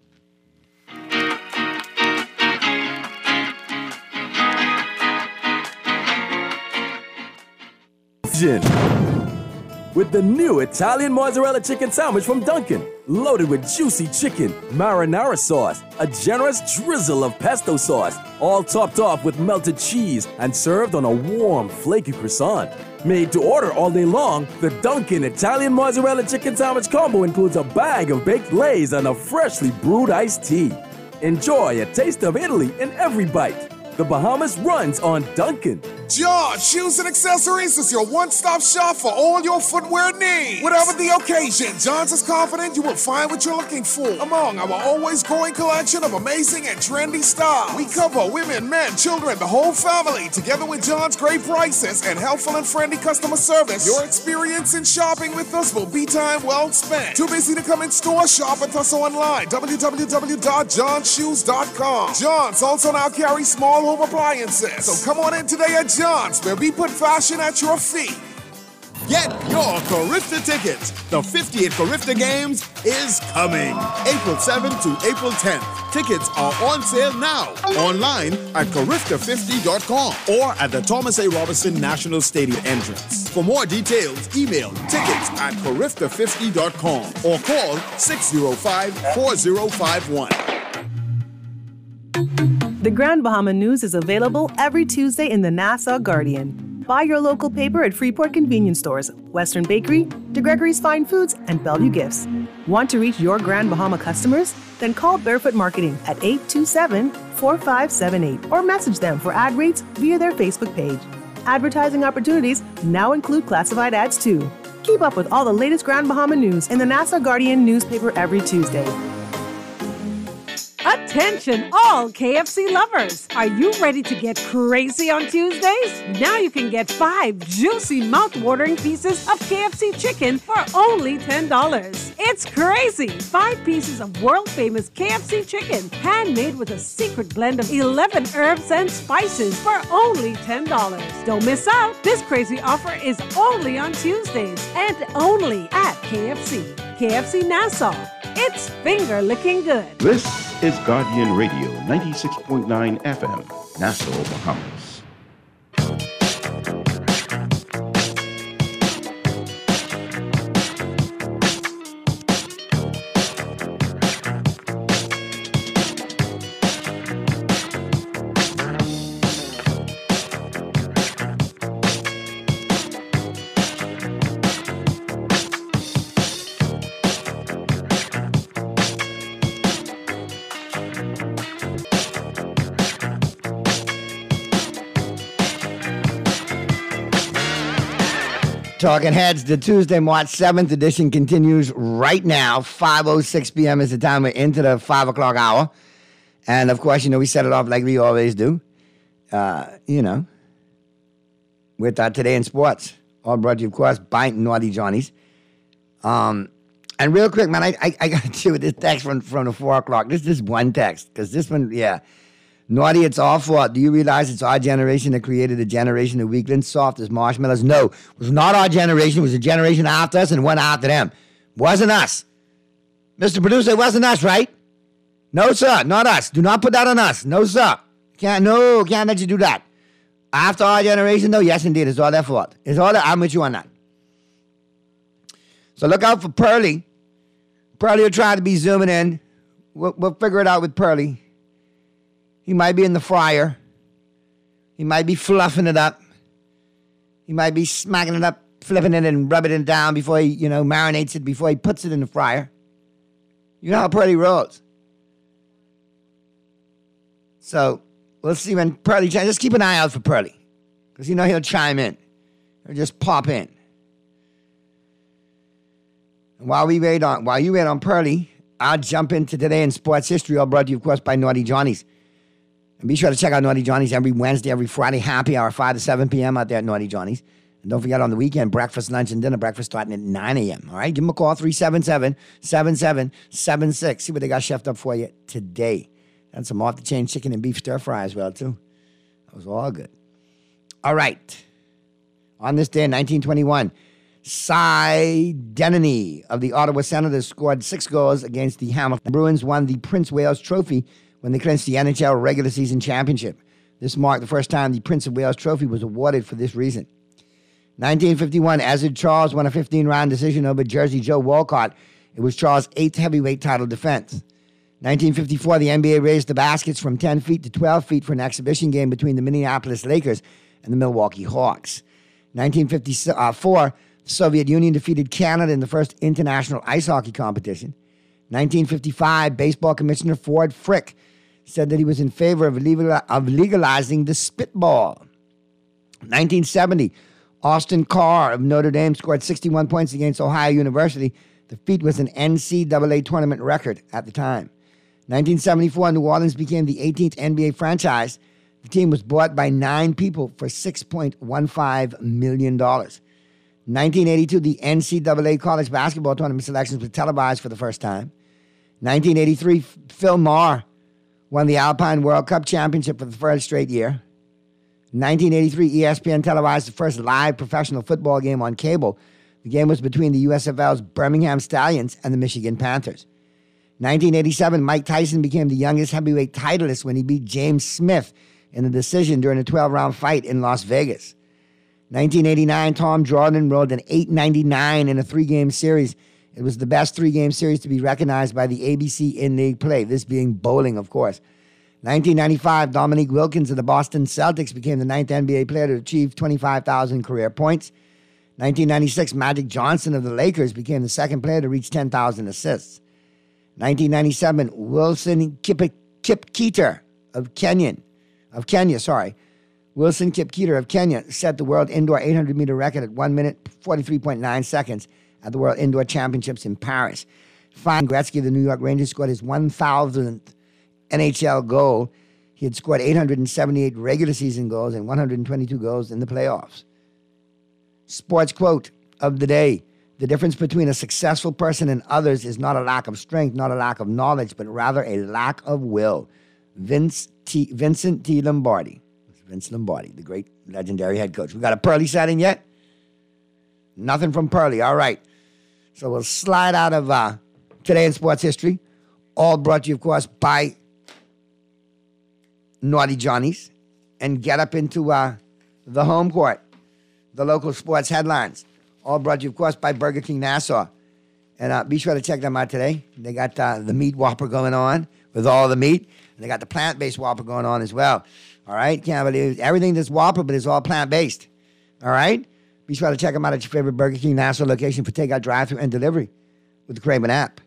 S10: With the new Italian mozzarella chicken sandwich from Dunkin', loaded with juicy chicken, marinara sauce, a generous drizzle of pesto sauce, all topped off with melted cheese and served on a warm, flaky croissant. Made to order all day long, the Dunkin' Italian mozzarella chicken sandwich combo includes a bag of baked lays and a freshly brewed iced tea. Enjoy a taste of Italy in every bite. The Bahamas runs on Dunkin'.
S11: John Shoes and Accessories is your one-stop shop for all your footwear needs. Whatever the occasion, John's is confident you will find what you're looking for among our always growing collection of amazing and trendy styles. We cover women, men, children, the whole family. Together with John's great prices and helpful and friendly customer service, your experience in shopping with us will be time well spent. Too busy to come in store? Shop with us online. w w w dot john shoes dot com. John's also now carries small home appliances. So come on in today at John's, where we put fashion at your feet.
S12: Get your Carifta tickets. The fiftieth Carifta Games is coming. April seventh to April tenth. Tickets are on sale now. Online at carifta fifty dot com or at the Thomas A. Robinson National Stadium entrance. For more details, email tickets at carifta fifty dot com or call six oh five, four oh five one.
S13: The Grand Bahama News is available every Tuesday in the Nassau Guardian. Buy your local paper at Freeport convenience stores, Western Bakery, DeGregory's Fine Foods, and Bellevue Gifts. Want to reach your Grand Bahama customers? Then call Barefoot Marketing at eight two seven, four five seven eight or message them for ad rates via their Facebook page. Advertising opportunities now include classified ads too. Keep up with all the latest Grand Bahama news in the Nassau Guardian newspaper every Tuesday.
S5: Attention, all K F C lovers! Are you ready to get crazy on Tuesdays? Now you can get five juicy, mouth-watering pieces of K F C chicken for only ten dollars. It's crazy! Five pieces of world-famous K F C chicken, handmade with a secret blend of eleven herbs and spices for only ten dollars. Don't miss out! This crazy offer is only on Tuesdays and only at K F C. K F C Nassau. It's finger-licking good.
S14: This is Guardian Radio, ninety-six point nine F M, Nassau, Bahamas.
S3: Talking Heads, the Tuesday, March seventh edition continues right now. five oh six p.m. is the time we're into the five o'clock hour. And, of course, you know, we set it off like we always do. Uh, you know, with uh, Today in Sports. All brought to you, of course, by Naughty Johnny's. Um, and real quick, man, I I, I got to deal with this text from, from the four o'clock. This is one text, because this one, yeah. Naughty, it's our fault. Do you realize it's our generation that created a generation of weaklings, soft as marshmallows? No, it was not our generation. It was a generation after us and one after them. It wasn't us. Mister Producer, it wasn't us, right? No, sir, not us. Do not put that on us. No, sir. Can't, no, can't let you do that. After our generation, no, yes, indeed, it's all their fault. It's all their, I'm with you on that. So look out for Pearly. Pearly will try to be zooming in. We'll, we'll figure it out with Pearly. He might be in the fryer. He might be fluffing it up. He might be smacking it up, flipping it and rubbing it down before he, you know, marinates it, before he puts it in the fryer. You know how Pearly rolls. So we'll see when Pearly, just keep an eye out for Pearly. Because you know he'll chime in. He'll just pop in. And while we wait on, while you wait on Pearly, I'll jump into Today in Sports History, all brought to you, of course, by Naughty Johnny's. And be sure to check out Naughty Johnny's every Wednesday, every Friday, happy hour, five to seven p.m. out there at Naughty Johnny's. And don't forget on the weekend, breakfast, lunch, and dinner. Breakfast starting at nine a.m. All right? Give them a call, three seven seven, seven seven seven six. See what they got chefed up for you today. And some off-the-chain chicken and beef stir-fry as well, too. That was all good. All right. On this day in nineteen twenty-one, Cy Denny of the Ottawa Senators scored six goals against the Hamilton Bruins, won the Prince Wales Trophy when they clinched the N H L regular season championship. This marked the first time the Prince of Wales Trophy was awarded for this reason. nineteen fifty-one, Ezzard Charles won a fifteen-round decision over Jersey Joe Walcott. It was Charles' eighth heavyweight title defense. nineteen fifty-four, the N B A raised the baskets from ten feet to twelve feet for an exhibition game between the Minneapolis Lakers and the Milwaukee Hawks. nineteen fifty-four, the Soviet Union defeated Canada in the first international ice hockey competition. nineteen fifty-five, baseball commissioner Ford Frick said that he was in favor of, legal, of legalizing the spitball. nineteen seventy, Austin Carr of Notre Dame scored sixty-one points against Ohio University. The feat was an N C double A tournament record at the time. nineteen seventy-four, New Orleans became the eighteenth N B A franchise. The team was bought by nine people for six point one five million dollars. nineteen eighty-two, the N C double A college basketball tournament selections were televised for the first time. nineteen eighty-three, Phil Maher won the Alpine World Cup Championship for the first straight year. nineteen eighty-three, E S P N televised the first live professional football game on cable. The game was between the U S F L's Birmingham Stallions and the Michigan Panthers. nineteen eighty-seven, Mike Tyson became the youngest heavyweight titleist when he beat James Smith in a decision during a twelve-round fight in Las Vegas. nineteen eighty-nine, Tom Jordan rolled an eight ninety-nine in a three-game series. It was the best three-game series to be recognized by the A B C in-league play, this being bowling, of course. nineteen ninety-five, Dominique Wilkins of the Boston Celtics became the ninth N B A player to achieve twenty-five thousand career points. nineteen ninety-six, Magic Johnson of the Lakers became the second player to reach ten thousand assists. nineteen ninety-seven, Wilson Kip, Kipketer of Kenyan, of Kenya, sorry. Wilson Kipketer of Kenya set the world indoor eight hundred meter record at one minute, forty-three point nine seconds at the World Indoor Championships in Paris. Finally, Gretzky of the New York Rangers scored his one thousandth N H L goal. He had scored eight hundred seventy-eight regular season goals and one hundred twenty-two goals in the playoffs. Sports quote of the day: the difference between a successful person and others is not a lack of strength, not a lack of knowledge, but rather a lack of will. Vince T. Vincent T. Lombardi. Vince Lombardi, the great legendary head coach. We got a Pearly set in yet? Nothing from Pearly. All right. So we'll slide out of uh, Today in Sports History. All brought to you, of course, by Naughty Johnny's. And get up into uh, the home court. The local sports headlines. All brought to you, of course, by Burger King Nassau. And uh, be sure to check them out today. They got uh, the meat Whopper going on with all the meat. And they got the plant-based Whopper going on as well. All right? Can't believe everything that's Whopper, but it's all plant-based. All right? Be sure to check them out at your favorite Burger King Nassau location for takeout, drive-thru, and delivery with the Craven app.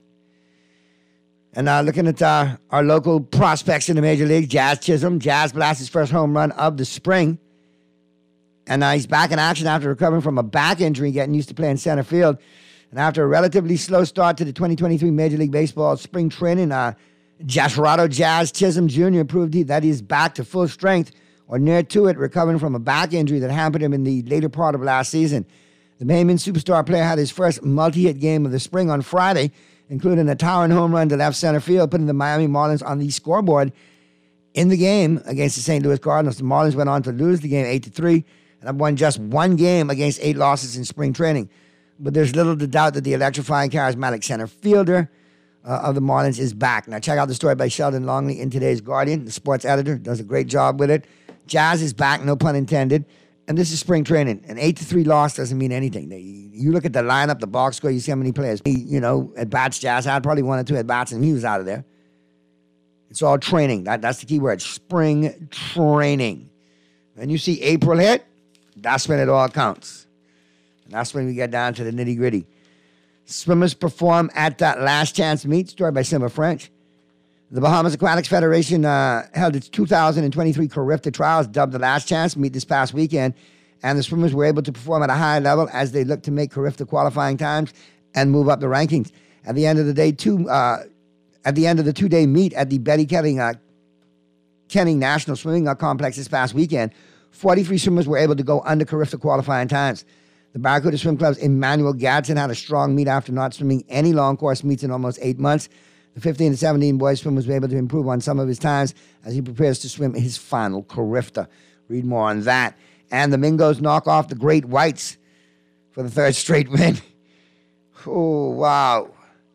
S3: And uh, looking at uh, our local prospects in the Major League, Jazz Chisholm. Jazz blasts his first home run of the spring. And uh, he's back in action after recovering from a back injury, getting used to playing center field. And after a relatively slow start to the twenty twenty-three Major League Baseball spring training, uh, Jasrado Jazz Chisholm Junior proved he, that he's back to full strength or near to it, recovering from a back injury that hampered him in the later part of last season. The Bahamian superstar player had his first multi-hit game of the spring on Friday, including a towering home run to left center field, putting the Miami Marlins on the scoreboard in the game against the Saint Louis Cardinals. The Marlins went on to lose the game eight to three and have won just one game against eight losses in spring training. But there's little to doubt that the electrifying, charismatic center fielder uh, of the Marlins is back. Now, check out the story by Sheldon Longley in today's Guardian. The sports editor does a great job with it. Jazz is back, no pun intended. And this is spring training. An eight to three loss doesn't mean anything. They, you look at the lineup, the box score, you see how many players. He, you know, at bats, Jazz had probably one or two at bats, and he was out of there. It's all training. That, that's the key word, spring training. When you see April hit, that's when it all counts. And that's when we get down to the nitty gritty. Swimmers perform at that last chance meet, story by Simba French. The Bahamas Aquatics Federation uh, held its two thousand twenty-three Carifta Trials, dubbed the Last Chance meet this past weekend, and the swimmers were able to perform at a high level as they looked to make Carifta qualifying times and move up the rankings. At the end of the day, two uh, at the end of the two-day meet at the Betty Kenning, uh, Kenning National Swimming Complex this past weekend, forty-three swimmers were able to go under Carifta qualifying times. The Barracuda Swim Club's Emmanuel Gadsden had a strong meet after not swimming any long course meets in almost eight months. The fifteen to seventeen boys swim was able to improve on some of his times as he prepares to swim his final Carifta. Read more on that. And the Mingos knock off the Great Whites for the third straight win. Oh, wow.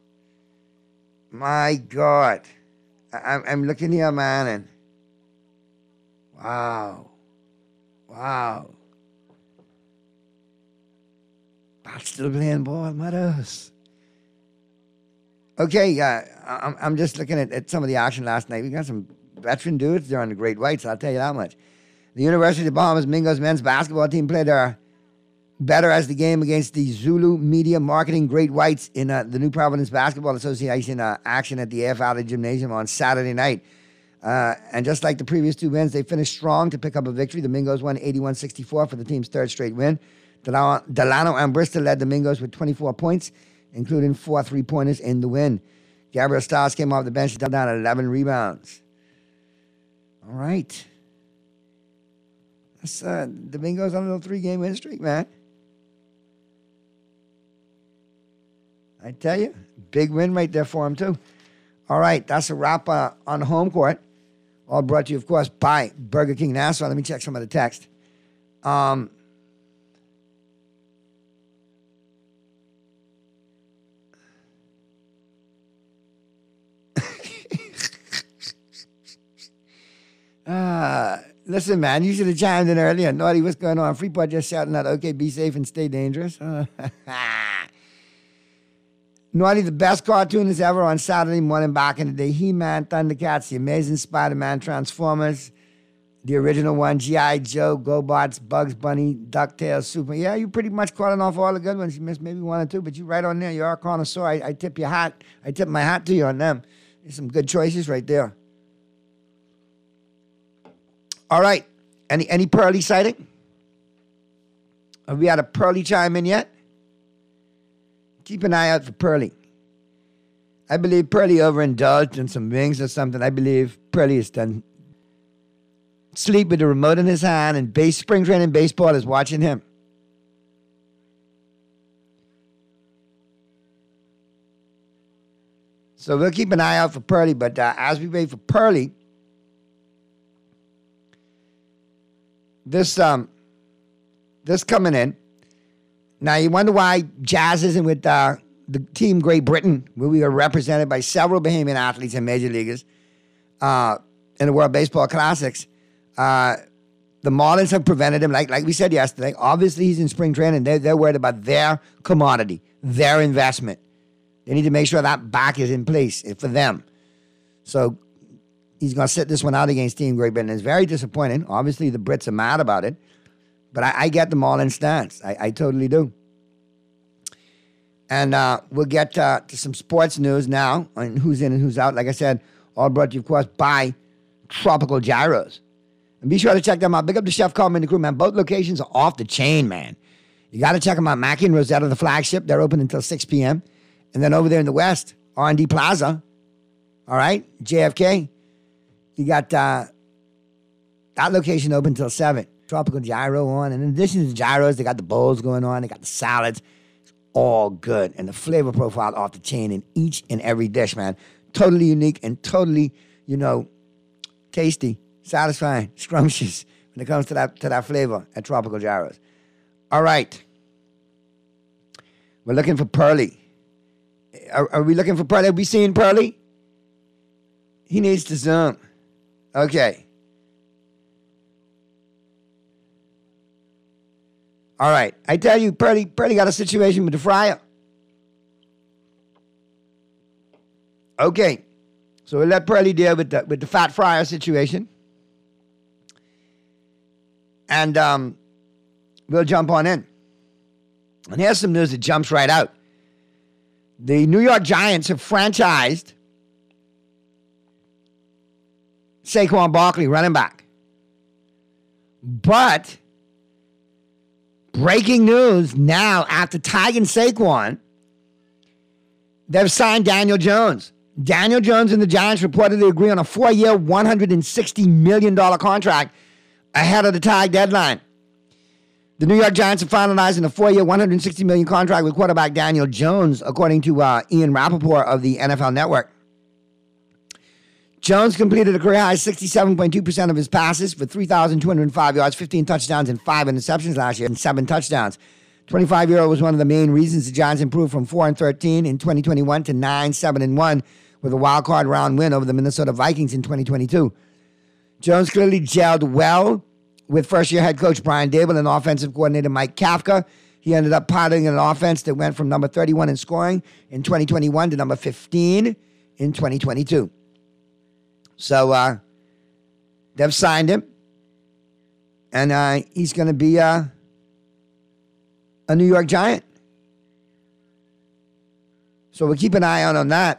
S3: My God. I, I'm looking here, man, and wow. Wow. Bot's still playing ball, mothers. Okay, uh, I'm, I'm just looking at, at some of the action last night. We got some veteran dudes there on the Great Whites, I'll tell you that much. The University of the Bahamas Mingos men's basketball team played their better as the game against the Zulu Media Marketing Great Whites in uh, the New Providence Basketball Association uh, action at the A F Valley Gymnasium on Saturday night. Uh, and just like the previous two wins, they finished strong to pick up a victory. The Mingos won eighty-one sixty-four for the team's third straight win. Delano, Delano and Bristol led the Mingos with twenty-four points, including four three-pointers in the win. Gabriel Stiles came off the bench down at eleven rebounds. All right. That's, uh, the Mingos on a little three-game win streak, man. I tell you, big win right there for them, too. All right, that's a wrap uh, on the home court. All brought to you, of course, by Burger King Nassau. Let me check some of the text. Um, uh, listen, man, you should have chimed in earlier. Naughty, what's going on? Freeport just shouting out, okay, be safe and stay dangerous. Uh, Naughty, the best cartoonist ever on Saturday morning back in the day. He-Man, Thundercats, The Amazing Spider-Man, Transformers, the original one, G I. Joe, GoBots, Bugs Bunny, DuckTales, Super. Yeah, you pretty much calling off all the good ones. You missed maybe one or two, but you're right on there. You're a connoisseur. I, I tip your hat. I tip my hat to you on them. There's some good choices right there. All right. Any, any Pearly sighting? Have we had a Pearly chime in yet? Keep an eye out for Pearly. I believe Pearly overindulged in some wings or something. I believe Pearly is done sleep with the remote in his hand, and base spring training baseball is watching him. So we'll keep an eye out for Pearly, but uh, as we wait for Pearly, this um, this coming in. Now, you wonder why Jazz isn't with uh, the team Great Britain, where we are represented by several Bahamian athletes and major leaguers uh, in the World Baseball Classics. Uh, the Marlins have prevented him, like like we said yesterday. Obviously, he's in spring training. They're, they're worried about their commodity, their investment. They need to make sure that back is in place for them. So he's going to sit this one out against Team Great Britain. It's very disappointing. Obviously, the Brits are mad about it. But I, I get the Marlins stance. I, I totally do. And uh, we'll get uh, to some sports news now on who's in and who's out. Like I said, all brought to you, of course, by Tropical Gyros. And be sure to check them out. Big up to Chef Coleman and the crew, man. Both locations are off the chain, man. You got to check them out. Mackie and Rosetta, the flagship. They're open until six p.m. And then over there in the West, R and D Plaza. All right, J F K. You got uh, that location open until seven. Tropical Gyro on. And in addition to the gyros, they got the bowls going on. They got the salads. It's all good. And the flavor profile off the chain in each and every dish, man. Totally unique and totally, you know, tasty, satisfying, scrumptious when it comes to that, to that flavor at Tropical Gyros. All right. We're looking for Pearly. Are, are we looking for Pearly? Are we seeing Pearly? He needs to zoom. Okay. All right. I tell you, Pearly, Pearly got a situation with the fryer. Okay. So we'll let Pearly deal with the, with the fat fryer situation. And um, we'll jump on in. And here's some news that jumps right out. The New York Giants have franchised Saquon Barkley, running back. But breaking news now, after tagging Saquon, they've signed Daniel Jones. Daniel Jones and the Giants reportedly agree on a four-year, one hundred sixty million dollars contract ahead of the tag deadline. The New York Giants are finalizing a four-year, one hundred sixty million dollars contract with quarterback Daniel Jones, according to uh, Ian Rappaport of the N F L Network. Jones completed a career high sixty-seven point two percent of his passes for three thousand two hundred five yards, fifteen touchdowns, and five interceptions last year, and seven touchdowns. twenty-five-year-old was one of the main reasons the Giants improved from four and thirteen in twenty twenty-one to nine, seven, and one with a wild card round win over the Minnesota Vikings in twenty twenty-two. Jones clearly gelled well with first-year head coach Brian Daboll and offensive coordinator Mike Kafka. He ended up piloting an offense that went from number thirty-one in scoring in twenty twenty-one to number fifteen in twenty twenty-two. So uh, they've signed him, and uh, he's going to be uh, a New York Giant. So we'll keep an eye out on that.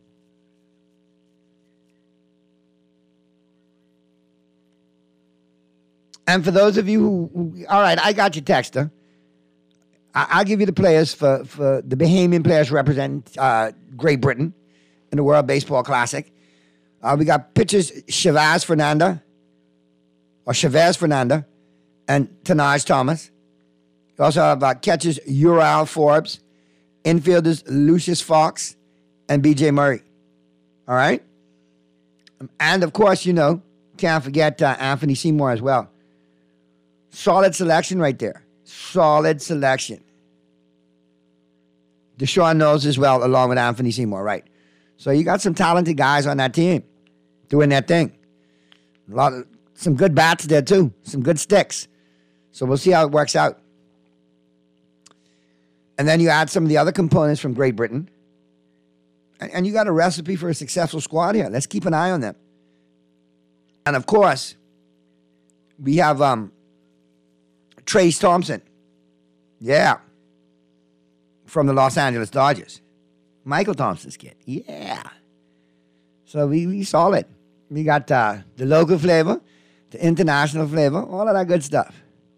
S3: And for those of you who, who all right, I got your texter. I, I'll give you the players for, for the Bahamian players represent uh, Great Britain in the World Baseball Classic. Uh, we got pitchers Shavaz Fernanda, or Chavez Fernanda, and Tanaj Thomas. We also have uh, catchers Ural Forbes, infielders Lucius Fox, and B J Murray. All right? And, of course, you know, can't forget uh, Anthony Seymour as well. Solid selection right there. Solid selection. Deshaun knows as well, along with Anthony Seymour, right? So you got some talented guys on that team doing that thing. A lot of, some good bats there, too. Some good sticks. So we'll see how it works out. And then you add some of the other components from Great Britain. And, and you got a recipe for a successful squad here. Let's keep an eye on them. And, of course, we have um, Trace Thompson. Yeah. From the Los Angeles Dodgers. Michael Thompson's kid. Yeah. So we, we solid. We got uh, the local flavor, the international flavor, all of that good stuff.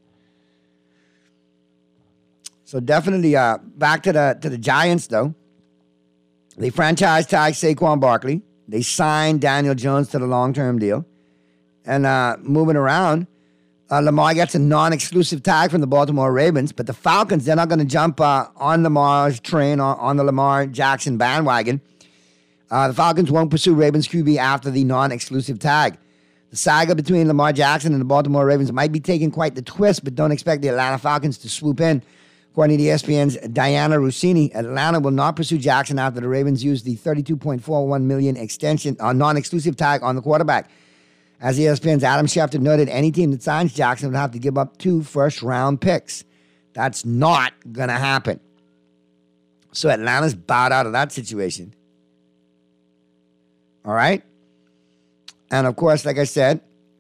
S3: So definitely uh, back to the to the Giants, though. They franchise tag Saquon Barkley. They signed Daniel Jones to the long-term deal. And uh, moving around, uh, Lamar gets a non-exclusive tag from the Baltimore Ravens, but the Falcons, they're not going to jump uh, on Lamar's train, on, on the Lamar Jackson bandwagon. Uh, the Falcons won't pursue Ravens Q B after the non-exclusive tag. The saga between Lamar Jackson and the Baltimore Ravens might be taking quite the twist, but don't expect the Atlanta Falcons to swoop in. According to E S P N's Diana Rossini, Atlanta will not pursue Jackson after the Ravens use the thirty-two point four one million dollars extension, uh, non-exclusive tag on the quarterback. As E S P N's Adam Schefter noted, any team that signs Jackson would have to give up two first-round picks. That's not going to happen. So Atlanta's bowed out of that situation. All right? And, of course, like I said,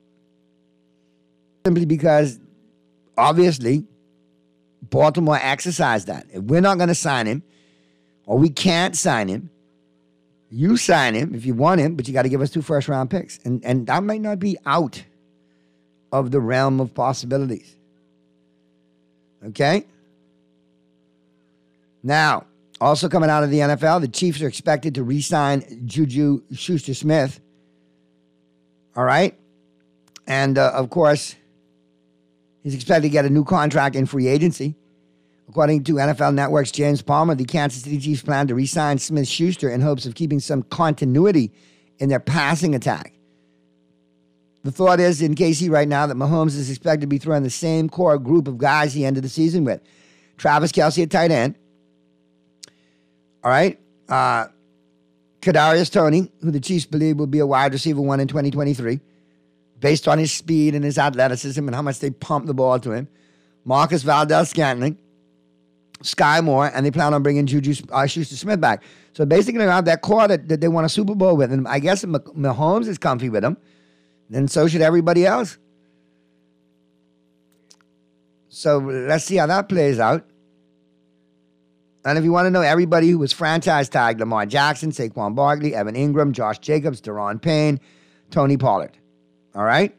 S3: simply because, obviously, Baltimore exercised that. If we're not going to sign him, or we can't sign him, you sign him if you want him, but you got to give us two first-round picks. And, and that might not be out of the realm of possibilities. Okay? Now, also coming out of the N F L, the Chiefs are expected to re-sign Juju Schuster-Smith. All right? And, uh, of course, he's expected to get a new contract in free agency. According to N F L Network's James Palmer, the Kansas City Chiefs plan to re-sign Smith-Schuster in hopes of keeping some continuity in their passing attack. The thought is, in K C right now, that Mahomes is expected to be throwing the same core group of guys he ended the season with. Travis Kelce at tight end. All right. Uh, Kadarius Toney, who the Chiefs believe will be a wide receiver one in twenty twenty-three, based on his speed and his athleticism and how much they pump the ball to him. Marcus Valdes-Scantling, Sky Moore, and they plan on bringing Juju uh, Schuster-Smith back. So basically, they have that core that, that they want a Super Bowl with. And I guess if Mahomes is comfy with them, then so should everybody else. So let's see how that plays out. And if you want to know everybody who was franchise tagged, Lamar Jackson, Saquon Barkley, Evan Ingram, Josh Jacobs, Daron Payne, Tony Pollard. All right?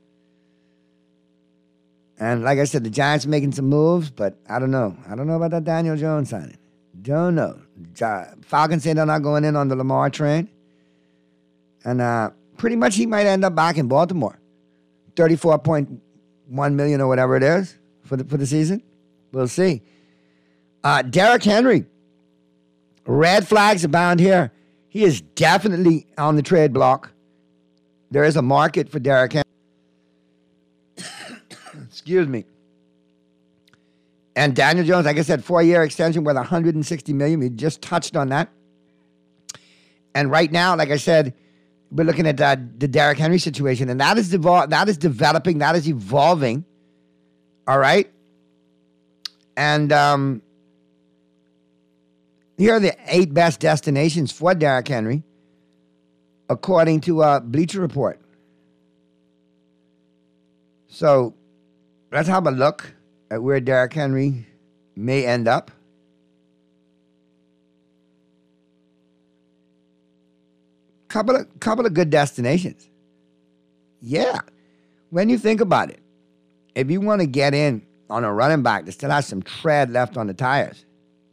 S3: And like I said, the Giants are making some moves, but I don't know. I don't know about that Daniel Jones signing. Don't know. Falcons say they're not going in on the Lamar train. And uh, pretty much he might end up back in Baltimore. thirty-four point one million dollars or whatever it is for the, for the season. We'll see. Uh, Derrick Henry. Red flags abound here. He is definitely on the trade block. there is a market for Derrick Henry. Excuse me. And Daniel Jones, like I said, four-year extension worth one hundred sixty million dollars. We just touched on that. And right now, like I said, we're looking at uh, the Derrick Henry situation, and that is devol- that is developing, that is evolving. All right? And um, here are the eight best destinations for Derrick Henry, according to uh, Bleacher Report. So let's have a look at where Derrick Henry may end up. Couple of couple of good destinations. Yeah. When you think about it, if you want to get in on a running back that still has some tread left on the tires,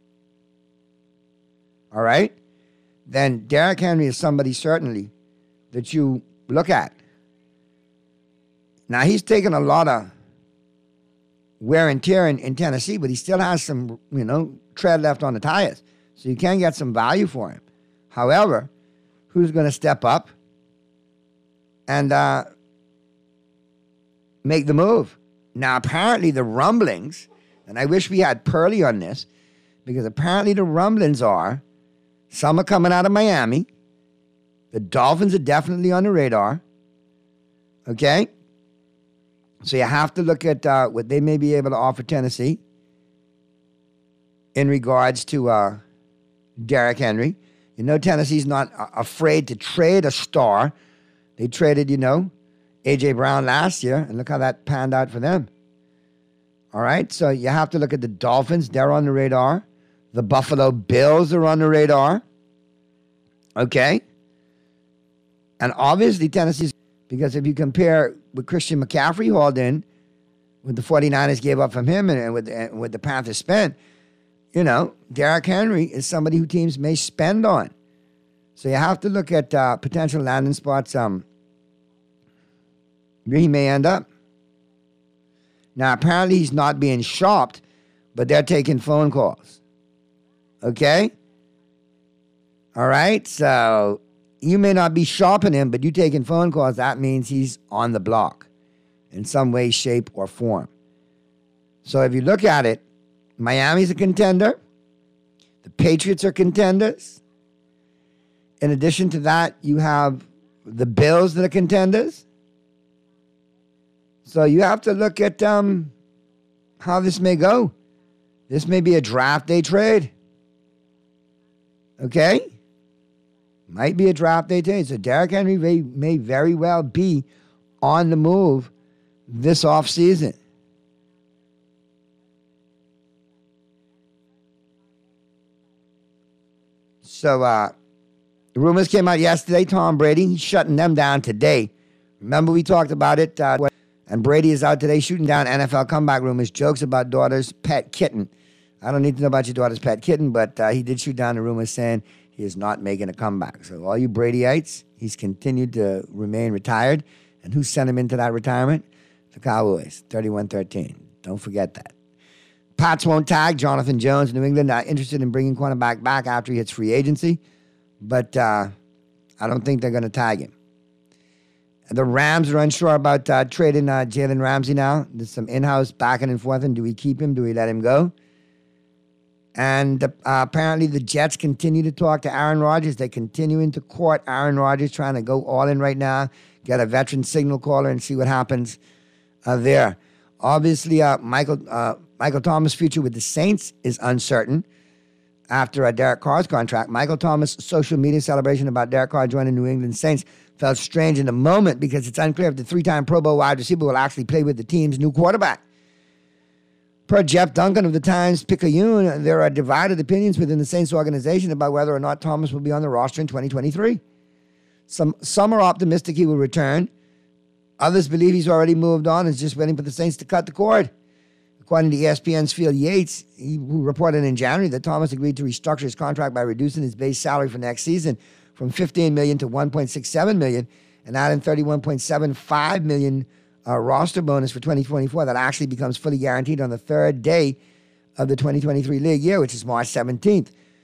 S3: all right, then Derrick Henry is somebody certainly that you look at. Now, he's taken a lot of wear and tear in, in Tennessee, but he still has some, you know, tread left on the tires. So you can get some value for him. However, who's going to step up and uh, make the move? Now, apparently the rumblings, and I wish we had Pearly on this, because apparently the rumblings are, some are coming out of Miami. The Dolphins are definitely on the radar. Okay? So you have to look at uh, what they may be able to offer Tennessee in regards to uh, Derrick Henry. You know, Tennessee's not uh, afraid to trade a star. They traded, you know, A J. Brown last year, and look how that panned out for them. All right, so you have to look at the Dolphins. They're on the radar. The Buffalo Bills are on the radar. Okay? And obviously Tennessee's, because if you compare what Christian McCaffrey hauled in, what the 49ers gave up from him, and, and with, and what the Panthers spent, you know, Derrick Henry is somebody who teams may spend on. So you have to look at uh, potential landing spots um, where he may end up. Now, apparently he's not being shopped, but they're taking phone calls. Okay? All right? So you may not be shopping him, but you taking phone calls, that means he's on the block in some way, shape, or form. So if you look at it, Miami's a contender. The Patriots are contenders. In addition to that, you have the Bills that are contenders. So you have to look at um, how this may go. This may be a draft day trade. Okay? Might be a draft day trade. So Derrick Henry may, may very well be on the move this offseason. So uh, the rumors came out yesterday. Tom Brady, he's shutting them down today. Remember we talked about it. Uh, and Brady is out today shooting down N F L comeback rumors, jokes about daughter's pet kitten. I don't need to know about your daughter's pet kitten, but uh, he did shoot down the rumors saying he is not making a comeback. So all you Bradyites, he's continued to remain retired. And who sent him into that retirement? The Cowboys, thirty-one thirteen. Don't forget that. Pats won't tag Jonathan Jones. New England not interested in bringing cornerback back after he hits free agency. But uh, I don't think they're going to tag him. The Rams are unsure about uh, trading uh, Jalen Ramsey now. There's some in-house backing and forth. And do we keep him? Do we let him go? And uh, apparently the Jets continue to talk to Aaron Rodgers. They're continuing to court Aaron Rodgers, trying to go all in right now, get a veteran signal caller and see what happens uh, there. Obviously, uh, Michael uh, Michael Thomas' future with the Saints is uncertain after a Derek Carr's contract. Michael Thomas' social media celebration about Derek Carr joining New England Saints felt strange in the moment because it's unclear if the three-time Pro Bowl wide receiver will actually play with the team's new quarterback. Per Jeff Duncan of the Times-Picayune, there are divided opinions within the Saints organization about whether or not Thomas will be on the roster in twenty twenty-three. Some, some are optimistic he will return. Others believe he's already moved on and is just waiting for the Saints to cut the cord. According to E S P N's Phil Yates, he, who reported in January that Thomas agreed to restructure his contract by reducing his base salary for next season from fifteen million dollars to one point six seven million dollars and adding thirty-one point seven five million dollars uh, roster bonus for twenty twenty-four that actually becomes fully guaranteed on the third day of the twenty twenty-three league year, which is March seventeenth.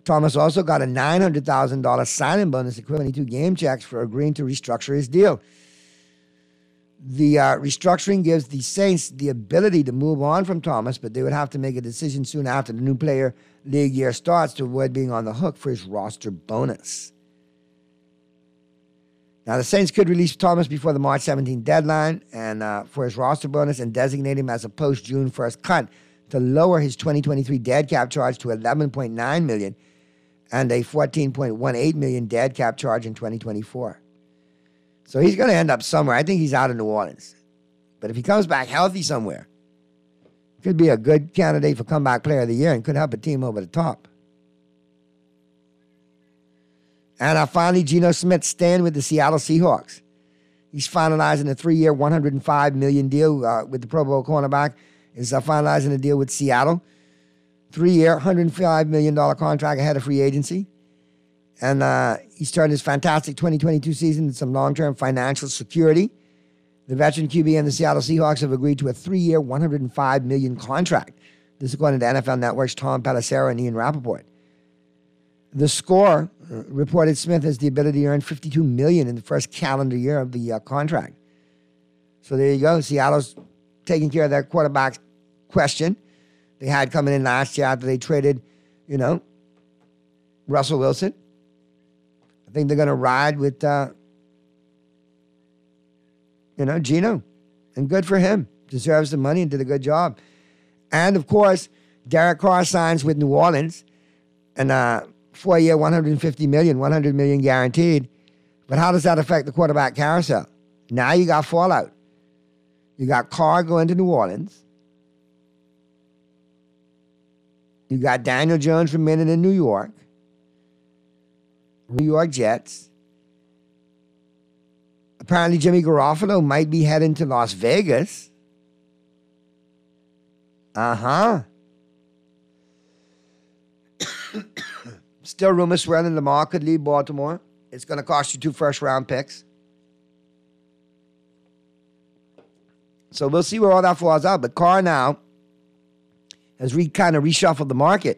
S3: Thomas also got a nine hundred thousand dollars signing bonus equivalent to two game checks for agreeing to restructure his deal. The uh, restructuring gives the Saints the ability to move on from Thomas, but they would have to make a decision soon after the new player league year starts to avoid being on the hook for his roster bonus. Now, the Saints could release Thomas before the March seventeenth deadline and uh, for his roster bonus and designate him as a post-June first cut to lower his twenty twenty-three dead cap charge to eleven point nine million dollars and a fourteen point one eight million dollars dead cap charge in twenty twenty-four. So he's going to end up somewhere. I think he's out of New Orleans. But if he comes back healthy somewhere, could be a good candidate for comeback player of the year and could help a team over the top. And uh, finally, Geno Smith staying with the Seattle Seahawks. He's finalizing a three-year, one hundred five million dollars deal uh, with the Pro Bowl cornerback. Is uh, finalizing a deal with Seattle. Three-year, one hundred five million dollars contract ahead of free agency. And uh, he's turned his fantastic twenty twenty-two season into some long-term financial security. The veteran Q B and the Seattle Seahawks have agreed to a three-year, one hundred five million dollars contract. This is according to N F L Network's Tom Pelissero and Ian Rappaport. The Score uh, reported Smith has the ability to earn fifty-two million dollars in the first calendar year of the uh, contract. So there you go. Seattle's taking care of their quarterback question they had coming in last year after they traded, you know, Russell Wilson. I think they're going to ride with, uh, you know, Geno. And good for him. Deserves the money and did a good job. And, of course, Derek Carr signs with New Orleans. And uh, four-year, one hundred fifty million dollars, one hundred million dollars guaranteed. But how does that affect the quarterback carousel? Now you got fallout. You got Carr going to New Orleans. You got Daniel Jones remaining in New York. New York Jets. Apparently Jimmy Garoppolo might be heading to Las Vegas. Uh-huh. Still rumors swirling Lamar could leave Baltimore. It's going to cost you two first-round picks. So we'll see where all that falls out. But Carr now has re- kind of reshuffled the market.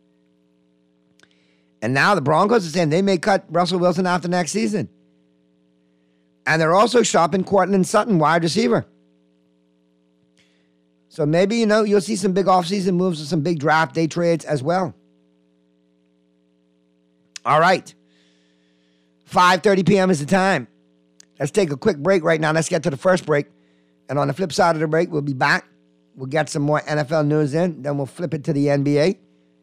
S3: And now the Broncos are saying they may cut Russell Wilson after next season. And they're also shopping Courtland Sutton, wide receiver. So maybe, you know, you'll see some big offseason moves and some big draft day trades as well. All right. five thirty p.m. is the time. Let's take a quick break right now. Let's get to the first break. And on the flip side of the break, we'll be back. We'll get some more N F L news in. Then we'll flip it to the N B A.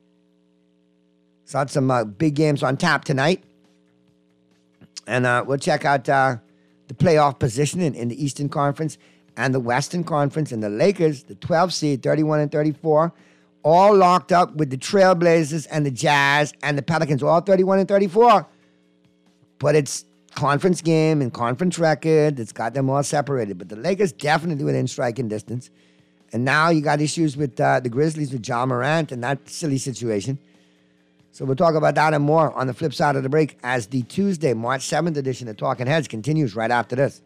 S3: So, some uh, big games on tap tonight. And uh, we'll check out uh, the playoff positioning in the Eastern Conference and the Western Conference. And the Lakers, the twelfth seed, thirty-one and thirty-four, all locked up with the Trailblazers and the Jazz and the Pelicans, all thirty-one and thirty-four. But it's conference game and conference record. It's got them all separated. But the Lakers definitely within striking distance. And now you got issues with uh, the Grizzlies with Ja Morant and that silly situation. So we'll talk about that and more on the flip side of the break as the Tuesday, March seventh edition of Talking Heads continues right after this.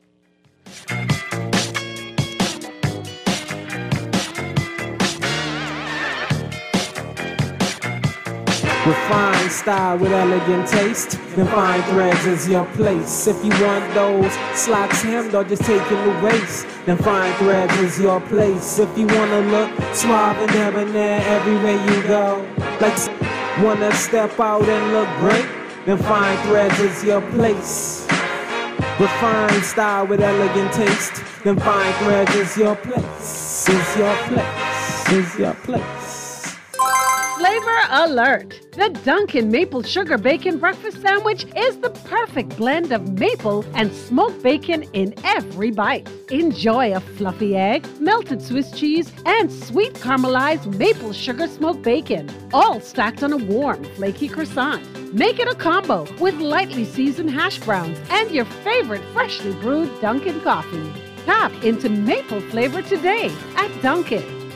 S6: Refined style with elegant taste. Then fine threads is your place. If you want those slacks hemmed or just taking the waist, then fine threads is your place. If you wanna look suave and debonair everywhere you go, like wanna step out and look great, then fine threads is your place. Refined style with elegant taste. Then fine threads is your place. Is your place. Is your place.
S5: Flavor alert! The Dunkin' Maple Sugar Bacon Breakfast Sandwich is the perfect blend of maple and smoked bacon in every bite. Enjoy a fluffy egg, melted Swiss cheese, and sweet caramelized maple sugar smoked bacon, all stacked on a warm, flaky croissant. Make it a combo with lightly seasoned hash browns and your favorite freshly brewed Dunkin' coffee. Tap into maple flavor today at Dunkin'.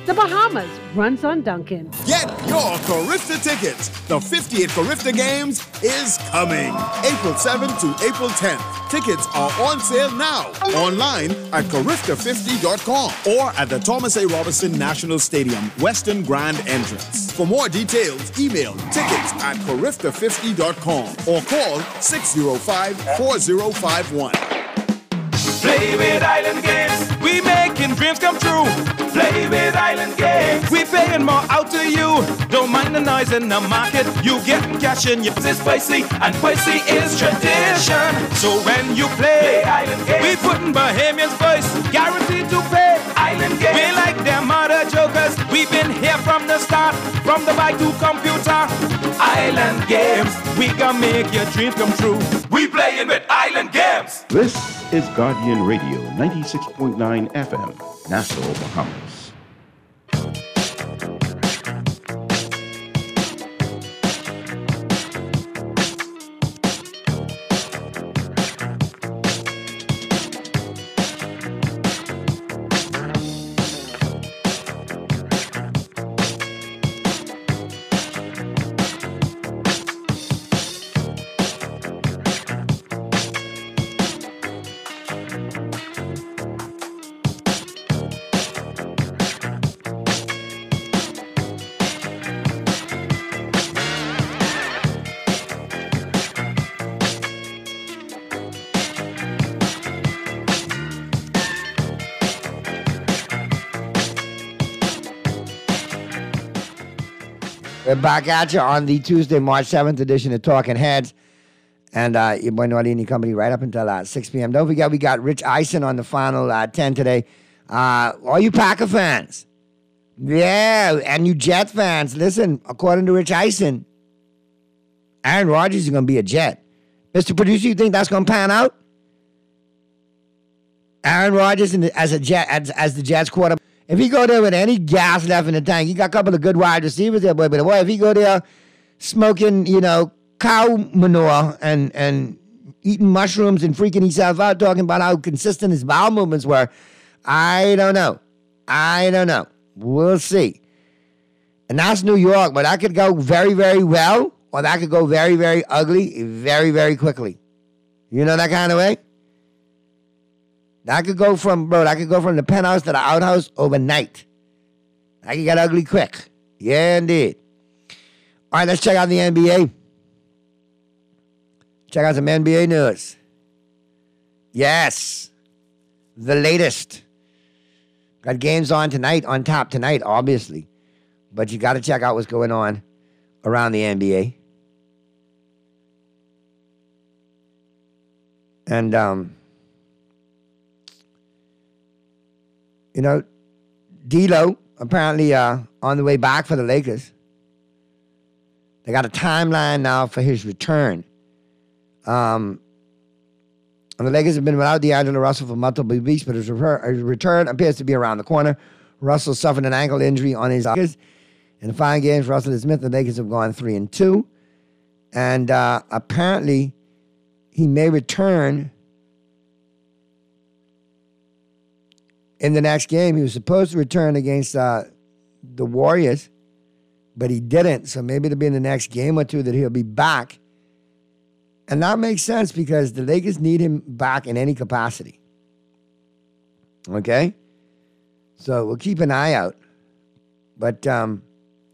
S5: The Bahamas runs on Duncan.
S12: Get your Carifta tickets. The fifty-eighth Carifta Games is coming April seventh to April tenth. Tickets are on sale now online at carifta fifty dot com or at the Thomas A. Robinson National Stadium, Western Grand Entrance. For more details, email tickets at carifta fifty dot com or call six oh five, four oh five one.
S9: Play with Island Games, we making dreams come true. Play with Island Games, we paying more out to you. Don't mind the noise in the market, you getting cash in your it's spicy, and spicy is tradition. So when you play, play Island Games, we putting Bahamians first, guaranteed to pay. Island Games, we like them other jokers, we've been here from the start, from the bike to computer. Island Games, we gonna make your dreams come true. We playing with Island Games.
S14: This is Guardian Radio ninety-six point nine F M, Nassau, Bahamas.
S3: We're back at you on the Tuesday, March seventh edition of Talking Heads. And uh, your boy Naughty and your company right up until uh, six p.m. Don't forget, we got Rich Eisen on the final uh, ten today. Uh, all you Packer fans. Yeah, and you Jet fans. Listen, according to Rich Eisen, Aaron Rodgers is going to be a Jet. Mister Producer, you think that's going to pan out? Aaron Rodgers in the, as a Jet, as, as the Jets quarterback. If he go there with any gas left in the tank, he got a couple of good wide receivers there, boy. But boy, if he go there smoking, you know, cow manure and and eating mushrooms and freaking himself out, talking about how consistent his bowel movements were, I don't know. I don't know. We'll see. And that's New York, but that could go very, very well, or that could go very, very ugly, very, very quickly. You know that kind of way? That could go from, bro, that could go from the penthouse to the outhouse overnight. That could get ugly quick. Yeah, indeed. All right, let's check out the N B A. Check out some N B A news. Yes. The latest. Got games on tonight, on top tonight, obviously. But you got to check out what's going on around the N B A. And, um... you know, D'Lo apparently uh, on the way back for the Lakers. They got a timeline now for his return. Um, and the Lakers have been without D'Angelo Russell for multiple weeks, but his, refer- his return appears to be around the corner. Russell suffered an ankle injury on his Lakers. In the five games, Russell and Smith, the Lakers have gone three and two. And uh, apparently, he may return in the next game. He was supposed to return against uh, the Warriors, but he didn't. So maybe it'll be in the next game or two that he'll be back. And that makes sense because the Lakers need him back in any capacity. Okay? So we'll keep an eye out. But um,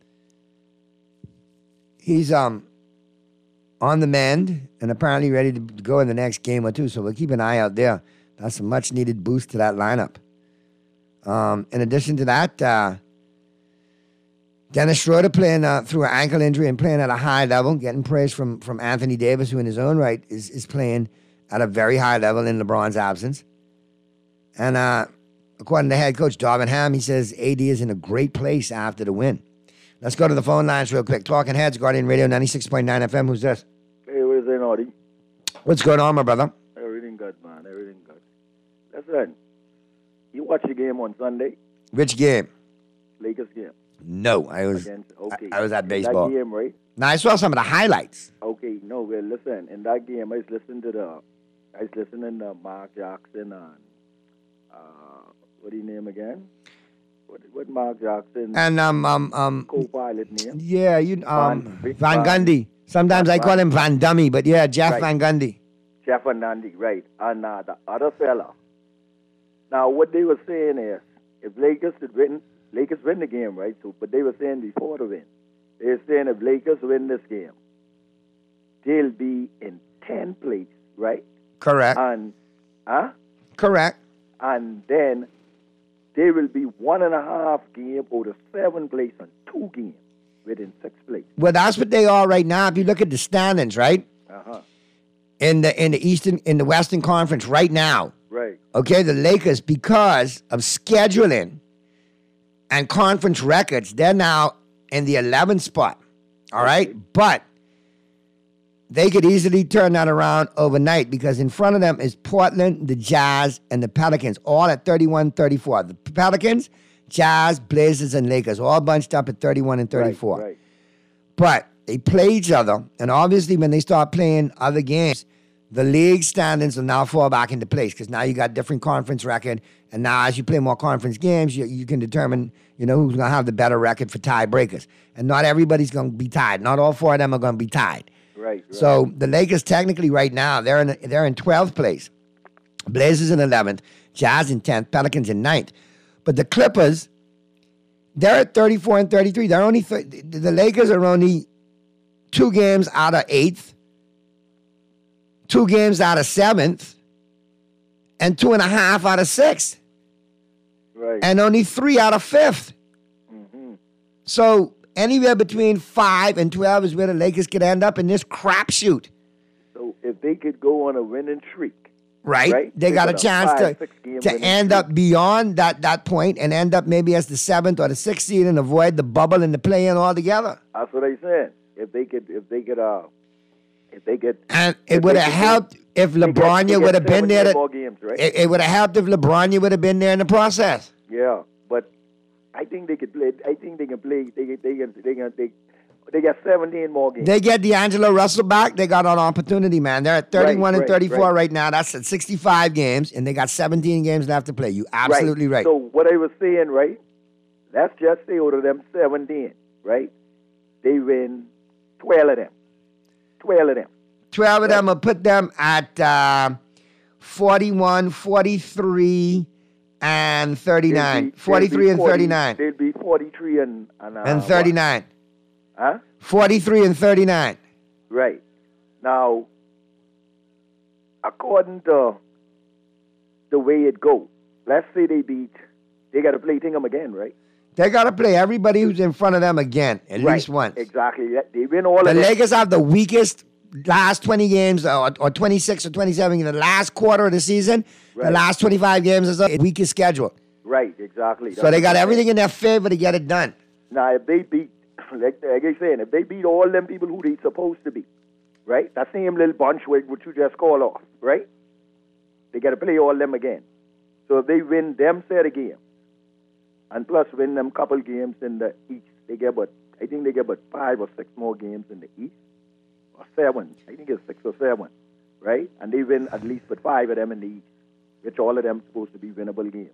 S3: he's um, on the mend and apparently ready to go in the next game or two. So we'll keep an eye out there. That's a much-needed boost to that lineup. Um, in addition to that, uh, Dennis Schroeder playing uh, through an ankle injury and playing at a high level, getting praise from, from Anthony Davis, who in his own right is, is playing at a very high level in LeBron's absence. And uh, according to head coach Darvin Ham, he says A D is in a great place after the win. Let's go to the phone lines real quick. Talking Heads, Guardian Radio ninety-six point nine F M. Who's this?
S15: Hey, what is it, Naughty?
S3: What's going on, my brother?
S15: Everything good, man. Everything good. Listen, you watch the game on Sunday?
S3: Which game?
S15: Lakers game.
S3: No, I was
S15: Against, okay.
S3: I, I was at
S15: In
S3: baseball.
S15: that game, right?
S3: Now, I saw some of the highlights.
S15: Okay, no, well, listen. In that game, I was listening to the, I was listening to Mark Jackson and, uh, what do you name again? what, what Mark Jackson
S3: And um um um
S15: co-pilot name?
S3: yeah, you um
S15: Van-
S3: Van,
S15: Van-
S3: Gundy. Sometimes
S15: Van-
S3: I call him Van Dummy, but yeah, Jeff
S15: Right.
S3: Van Gundy.
S15: Jeff Fernandez, right? And uh, the other fella. Now, what they were saying is, if Lakers had win, Lakers win the game, right? So, but they were saying before the win, they were saying if Lakers win this game, they'll be in tenth place, right?
S3: Correct.
S15: And, huh?
S3: Correct.
S15: And then they will be one and a half game out of seventh place and two games within sixth place.
S3: Well, that's what they are right now. If you look at the standings, right?
S15: Uh-huh.
S3: In the in the Eastern in the Western Conference right now.
S15: Right.
S3: Okay, the Lakers, because of scheduling and conference records, they're now in the eleventh spot. All right? But they could easily turn that around overnight because in front of them is Portland, the Jazz, and the Pelicans, all at thirty-one thirty-four. The Pelicans, Jazz, Blazers, and Lakers, all bunched up at thirty-one and thirty-four.
S15: Right, right.
S3: But they play each other, and obviously when they start playing other games, the league standings will now fall back into place because now you got different conference record, and now as you play more conference games, you, you can determine, you know, who's going to have the better record for tiebreakers. And not everybody's going to be tied. Not all four of them are going to be tied.
S15: Right, right.
S3: So the Lakers technically right now, they're in they're in twelfth place. Blazers in eleventh, Jazz in tenth, Pelicans in ninth. But the Clippers, they're at thirty-four and thirty-three. They're only th- the Lakers are only two games out of eighth, two games out of seventh, and two and a half out of sixth.
S15: Right.
S3: And only three out of fifth.
S15: Mm-hmm.
S3: So anywhere between five and twelve is where the Lakers could end up in this crapshoot.
S15: So if they could go on a winning streak,
S3: Right?
S15: right?
S3: They got a
S15: got a
S3: chance
S15: five,
S3: to,
S15: six-game
S3: to
S15: winning
S3: end up beyond that, that point and end up maybe as the seventh or the sixth seed and avoid the bubble and the play-in altogether.
S15: That's what I said. If they could, if they could, uh, if they get,
S3: And
S15: if
S3: it would
S15: they
S3: have
S15: could
S3: helped if
S15: they get- they
S3: LeBron
S15: get
S3: would have been there.
S15: seventeen
S3: To,
S15: more games, right?
S3: it, it would have helped if LeBron would have been there in the process.
S15: Yeah, but I think they could play. I think they can play. They can. They can. They can. They, they got seventeen more games.
S3: They get D'Angelo Russell back, they got an opportunity, man. They're at thirty-one
S15: Right,
S3: and
S15: right,
S3: thirty-four right.
S15: right.
S3: now. That's at sixty-five games, and they got seventeen games left to play. You absolutely right.
S15: So what I was saying, right? Let's just say out of them seventeen, right? They win twelve of them. Twelve of them.
S3: twelve of them will put them at uh, forty-one, forty-three, and thirty-nine.
S15: They'll be-
S3: forty-three
S15: they'll
S3: and
S15: be forty
S3: thirty-nine.
S15: They'll be forty-three and and, uh,
S3: And thirty-nine.
S15: what? Huh?
S3: forty-three and thirty-nine.
S15: Right. Now, according to the way it goes, let's say they beat, they got to play Tingham again, right?
S3: They got to play everybody who's in front of them again, at
S15: Right.
S3: least once.
S15: Exactly. They win all
S3: The
S15: of them.
S3: Lakers have the weakest last twenty games, or, or twenty-six or twenty-seven in the last quarter of the season. The
S15: Right.
S3: last twenty-five games is the weakest schedule.
S15: Right, exactly.
S3: So they got
S15: That's what I'm
S3: everything
S15: saying.
S3: in their favor to get it done.
S15: Now, if they beat, like, like I saying, if they beat all them people who they supposed to beat, right? That same little bunch with what you just call off, right? They got to play all them again. So if they win them set of games, and plus win them couple games in the East, they get about, I think they get about five or six more games in the East, or seven. I think it's six or seven, right? And they win at least but five of them in the East, which all of them supposed to be winnable games.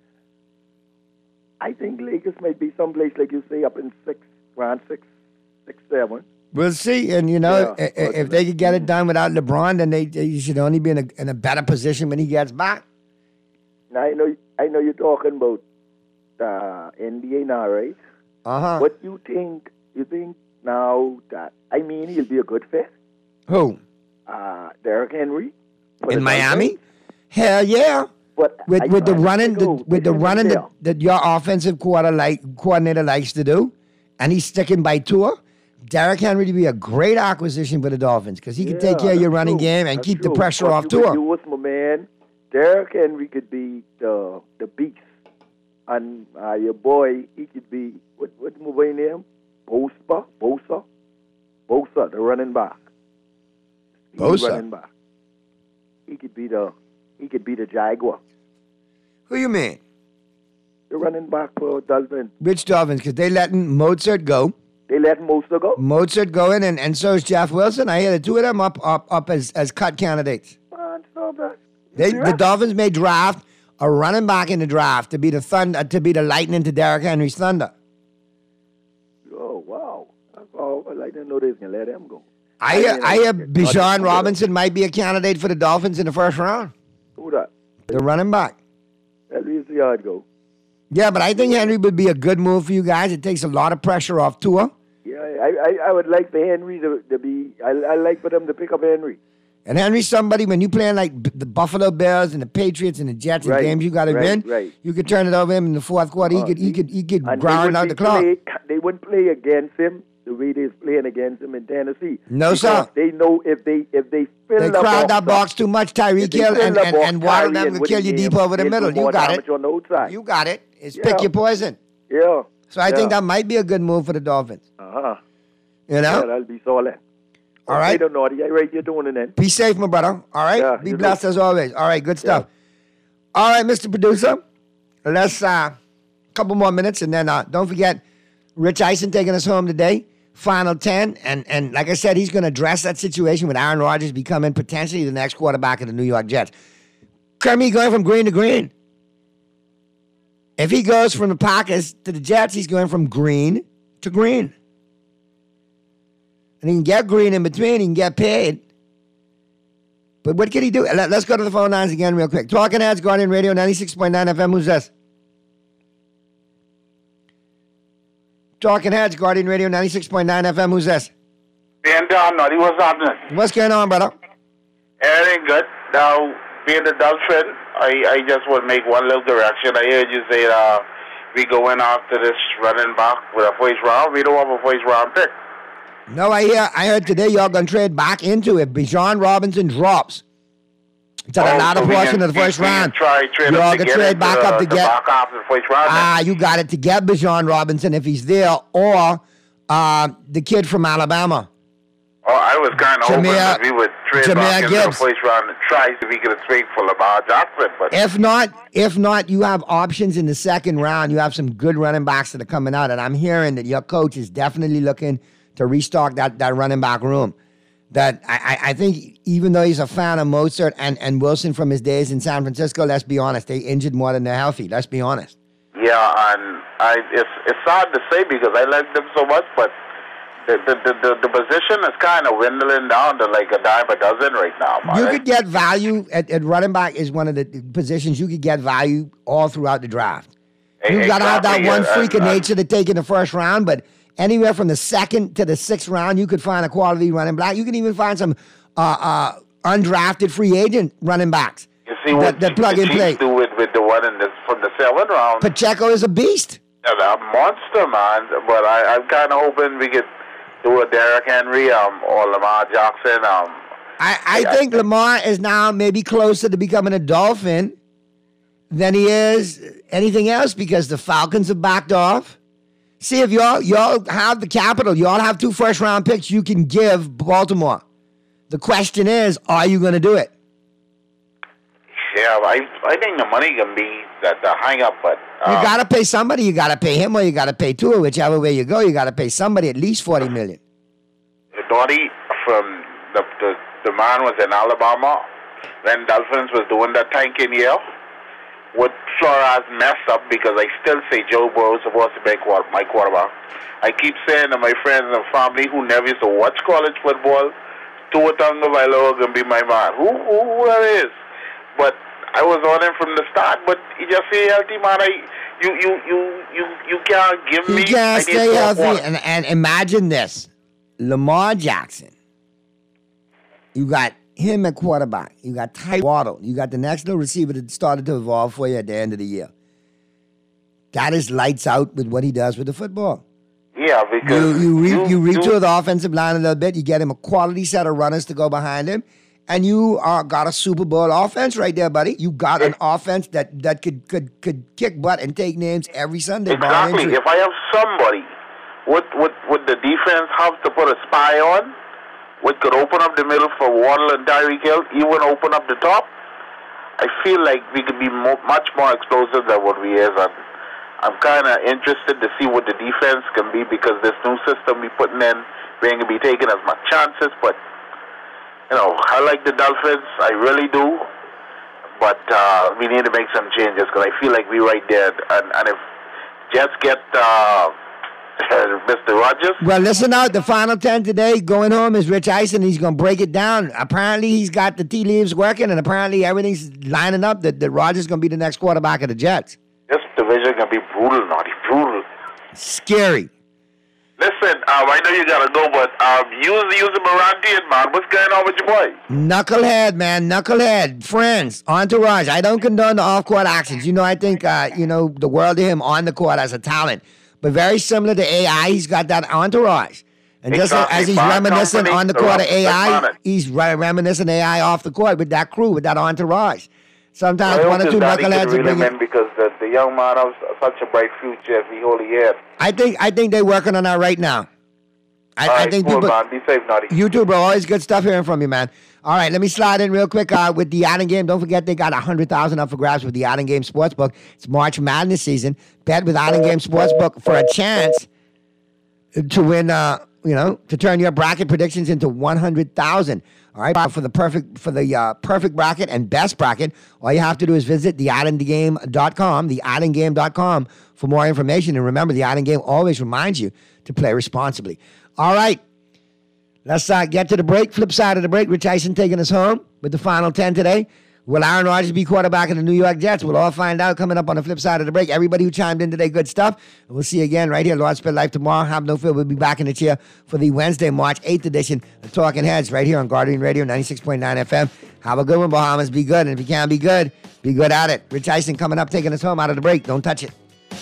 S15: I think Lakers might be someplace, like you say, up in six, around six, six, seven.
S3: We'll see. And, you know,
S15: Yeah,
S3: i- i- if they could get it done without LeBron, then they, they should only be in a, in a better position when he gets back.
S15: Now, I know, I know you're talking about uh, N B A now, right?
S3: Uh-huh.
S15: What you think? You think now that, I mean, he'll be a good fit?
S3: Who?
S15: Uh, Derrick Henry? for
S3: In
S15: the
S3: Miami?
S15: Dolphins?
S3: Hell yeah.
S15: But
S3: With
S15: I
S3: with the
S15: can't
S3: running the,
S15: go.
S3: with the
S15: Listen,
S3: running
S15: Bill.
S3: that, that your offensive quarter like coordinator likes to do, and he's sticking by Tua, Derrick Henry to be a great acquisition for the Dolphins because he can take
S15: Yeah,
S3: care of your
S15: that's
S3: running
S15: true.
S3: game and
S15: That's
S3: keep the
S15: true.
S3: pressure
S15: What
S3: off
S15: you could
S3: Tua.
S15: do with my man, Derrick Henry could be the the beast, and uh, your boy, he could be what what's my boy name? Bosa, Bosa, Bosa, the running back. He's
S3: Bosa?
S15: running back. He could be the he could be the Jaguar,
S3: Who you mean?
S15: the running back for Dolphins.
S3: Which Dolphins? Because they letting Mozart go.
S15: They let Mosa go.
S3: Mozart go in, and, and so is Jeff Wilson. I hear the two of them up up, up as, as cut candidates.
S15: Man, so that.
S3: They, the Dolphins may draft a running back in the draft to be the thunder, to be the lightning to Derrick Henry's thunder.
S15: Oh, wow. Oh, I didn't know they was going to let him go.
S3: I hear, I hear Bijan Robinson might be a candidate for the Dolphins in the first round.
S15: Who that?
S3: The running back.
S15: At least see how it go.
S3: Yeah, but I think Henry would be a good move for you guys. It takes a lot of pressure off Tua.
S15: Yeah, I, I, I would like for Henry to, to be, I, I like for them to pick up Henry.
S3: And Henry's somebody, when you playing like b- the Buffalo Bills and the Patriots and the Jets and
S15: Right,
S3: games you got to
S15: right,
S3: win,
S15: right.
S3: you could turn it over him in the fourth quarter.
S15: Uh,
S3: he could he could he could
S15: And
S3: ground
S15: they
S3: out the
S15: wouldn't
S3: clock.
S15: Play, they wouldn't play against him the way they're playing against him in Tennessee.
S3: No,
S15: because
S3: sir.
S15: They know if they if they fill
S3: They
S15: the
S3: crowd
S15: box
S3: that
S15: up,
S3: box too much, Tyreek
S15: if they
S3: Hill,
S15: fill
S3: and,
S15: the
S3: and,
S15: box,
S3: and Waddle
S15: Tyree
S3: them
S15: and
S3: will kill
S15: Woody
S3: you deep
S15: game,
S3: over the
S15: they'll
S3: middle.
S15: do
S3: You
S15: more
S3: got
S15: damage
S3: it.
S15: on the outside.
S3: You got it. It's
S15: Yeah.
S3: pick your poison.
S15: Yeah.
S3: So I
S15: yeah.
S3: think that might be a good move for the Dolphins.
S15: Uh-huh.
S3: You know?
S15: Yeah, that'll be solid.
S3: All right.
S15: Hey, don't naughty. I right you're doing it then.
S3: Be safe, my brother. All right?
S15: Yeah,
S3: Be
S15: you
S3: blessed
S15: too.
S3: as always. All right, good stuff. All right, Mister Producer. Let's, uh, couple more minutes, and then uh, don't forget, Rich Eisen taking us home today. Final ten. And, and like I said, he's going to address that situation with Aaron Rodgers becoming potentially the next quarterback of the New York Jets. Kermit going from green to green. If he goes from the Packers to the Jets, he's going from green to green. And he can get green in between. He can get paid. But what can he do? Let, let's go to the phone lines again real quick. Talking Heads, Guardian Radio, ninety-six point nine F M. Who's this? Talking Heads, Guardian Radio, ninety-six point nine F M. Who's this?
S16: Ben Don, Noddy, what's happening?
S3: What's going on, brother?
S16: Everything good. Now, being the Dolphin, I, I just want to make one little correction. I heard you say uh, we going after this running back with a first round. We don't have a first round pick.
S3: No, I hear. I heard today y'all going to trade back into it. Bijan Robinson drops to the
S16: Oh,
S3: latter
S16: so we
S3: portion
S16: can-
S3: of the first
S16: we can
S3: round.
S16: Try trade
S3: Y'all
S16: up to
S3: can
S16: get
S3: trade
S16: into
S3: back
S16: the,
S3: up to
S16: the
S3: get.
S16: back half of the first round.
S3: Ah, you got it to get Bijan Robinson if he's there, or uh, the kid from Alabama.
S16: Oh, I was kind of hoping
S3: Jameer-
S16: that we would trade
S3: Jameer
S16: back into the
S3: Gibbs.
S16: first round and try if we could trade for Lamar Jackson. But
S3: If not, if not, you have options in the second round. You have some good running backs that are coming out, and I'm hearing that your coach is definitely looking to restock that, that running back room. That I, I I think even though he's a fan of Mozart and, and Wilson from his days in San Francisco, let's be honest, they injured more than they're healthy. Let's be honest.
S16: yeah, and I it's it's hard to say because I like them so much, but the the the, the, the position is kind of dwindling down to like a dime a dozen right now.
S3: You
S16: man.
S3: could get value at, at running back is one of the positions you could get value all throughout the draft. You got to have that
S16: Exactly,
S3: one
S16: and-
S3: freak of
S16: and-
S3: nature to take in the first round, but anywhere from the second to the sixth round, you could find a quality running back. You can even find some uh, uh, undrafted free agent running backs.
S16: You see what
S3: that, that plug
S16: the
S3: and
S16: Chiefs
S3: play.
S16: do with, with the one in the, from the seventh round.
S3: Pacheco is a beast.
S16: Yeah, a monster, man. But I, I'm kind of hoping we could do a Derrick Henry um, or Lamar Jackson. Um,
S3: I, I think Lamar is now maybe closer to becoming a Dolphin than he is anything else because the Falcons have backed off. See, if y'all y'all have the capital, y'all have two first round picks you can give Baltimore. The question is, are you going to do it?
S16: yeah, I I think the money can be the, the hang up, but
S3: You
S16: um,
S3: got to pay somebody. You got to pay him or you got to pay Tua, whichever way you go. You got to pay somebody at least forty million.
S16: Naughty from the, the the man was in Alabama when Dolphins was doing that tanking year. What Flores messed up because I still say Joe Burrow is supposed to be quarter, my quarterback. I keep saying to my friends and family who never used to watch college football, Tua Tagovailoa can be my man. Who, who who that is? But I was on him from the start. But he just say healthy man. I you you you you you can't give me.
S3: You can't
S16: I need
S3: stay
S16: four
S3: healthy.
S16: points.
S3: And, and imagine this. Lamar Jackson. You got him at quarterback. You got Ty Waddle. You got the next little receiver that started to evolve for you at the end of the year. That is lights out with what he does with the football.
S16: Yeah,
S3: You
S16: because
S3: you, re,
S16: you,
S3: you
S16: you-
S3: retool the offensive line a little bit. You get him a quality set of runners to go behind him. And you are, got a Super Bowl offense right there, buddy. You got an offense that, that could, could could kick butt and take names every Sunday. bar
S16: Exactly.
S3: injury.
S16: If I have somebody, would, would, would the defense have to put a spy on? What could open up the middle for Waddle and Tyreek Hill, even open up the top? I feel like we could be mo- much more explosive than what we is. And I'm kind of interested to see what the defense can be because this new system we putting in, we ain't going to be taking as much chances. But, you know, I like the Dolphins. I really do. but uh, we need to make some changes because I feel like we're right there. And, and if Jets get uh, Mister Rogers.
S3: Well, listen out. The final ten today going home is Rich Eisen. He's going to break it down. Apparently, he's got the tea leaves working, and apparently everything's lining up that, that Rogers is going to be the next quarterback of the Jets.
S16: This division is going to be brutal, Naughty. Brutal.
S3: Scary.
S16: Listen, um, I know you got to go, but um, use, use the Morandian, man. What's going on with your boy?
S3: Knucklehead, man. Knucklehead. Friends. Entourage. I don't condone the off-court actions. You know, I think, uh, you know, the world of him on the court as a talent. But very similar to A I, he's got that entourage. And just
S16: Exactly.
S3: as he's
S16: Bond
S3: reminiscent
S16: company,
S3: on the
S16: the
S3: court of
S16: rock-
S3: A
S16: the
S3: I,
S16: bonnet.
S3: he's re- reminiscent A I off the court with that crew, with that entourage. Sometimes
S16: I
S3: one or
S16: hope
S3: two
S16: his daddy
S3: knuckleheads
S16: can
S3: are
S16: reel him
S3: bringing.
S16: in because the, the young man has such a bright future if he only had.
S3: I think I think they're working on that right now. I,
S16: All
S3: I
S16: right,
S3: think
S16: cool,
S3: people.
S16: man. Be safe, Naughty.
S3: You too, bro. Always good stuff hearing from you, man. All right, let me slide in real quick uh, with the Island Game. Don't forget they got one hundred thousand dollars up for grabs with the Island Game Sportsbook. It's March Madness season. Bet with Island Game Sportsbook for a chance to win, uh, you know, to turn your bracket predictions into one hundred thousand dollars. All right, for the perfect for the uh, perfect bracket and best bracket, all you have to do is visit the island game dot com, the island game dot com for more information. And remember, the Island Game always reminds you to play responsibly. All right. Let's uh, get to the break. Flip side of the break, Rich Eisen taking us home with the final ten today. Will Aaron Rodgers be quarterback of the New York Jets? We'll all find out coming up on the flip side of the break. Everybody who chimed in today, good stuff. And we'll see you again right here, Lord Spit Life tomorrow. Have no fear, we'll be back in the chair for the Wednesday, March eighth edition of Talking Heads right here on Guardian Radio ninety-six point nine F M. Have a good one, Bahamas. Be good. And if you can't be good, be good at it. Rich Eisen coming up, taking us home out of the break. Don't touch it.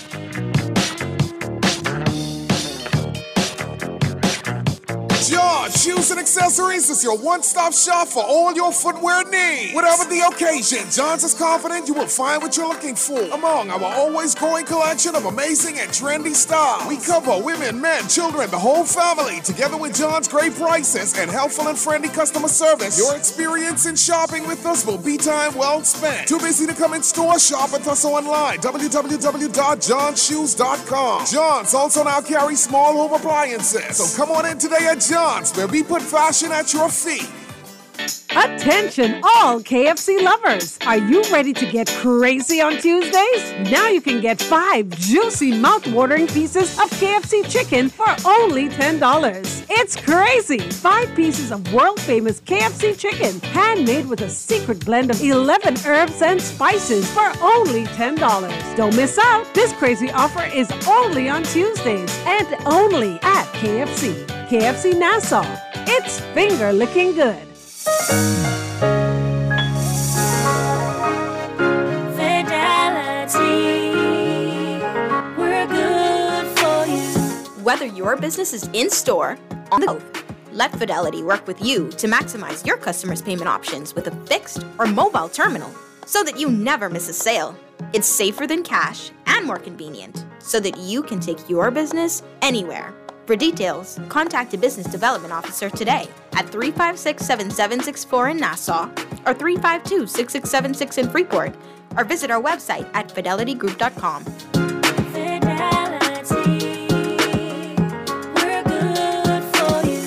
S11: John Shoes and Accessories is your one-stop shop for all your footwear needs. Whatever the occasion, John's is confident you will find what you're looking for among our always growing collection of amazing and trendy styles. We cover women, men, children, the whole family. Together with John's great prices and helpful and friendly customer service, your experience in shopping with us will be time well spent. Too busy to come in store? Shop with us online. w w w dot john shoes dot com. John's also now carries small home appliances. So come on in today at John's, where we put fashion at your feet.
S5: Attention, all K F C lovers. Are you ready to get crazy on Tuesdays? Now you can get five juicy, mouth-watering pieces of K F C chicken for only ten dollars. It's crazy! Five pieces of world-famous K F C chicken, handmade with a secret blend of eleven herbs and spices for only ten dollars. Don't miss out. This crazy offer is only on Tuesdays and only at K F C. K F C Nassau. It's finger-licking good.
S17: Fidelity, we're good for you.
S18: Whether your business is in-store, on the go, let Fidelity work with you to maximize your customers' payment options with a fixed or mobile terminal so that you never miss a sale. It's safer than cash and more convenient so that you can take your business anywhere. For details, contact a business development officer today at three five six, seven seven six four in Nassau or three five two, six six seven six in Freeport, or visit our website at fidelity group dot com.
S17: Fidelity, we're good for you.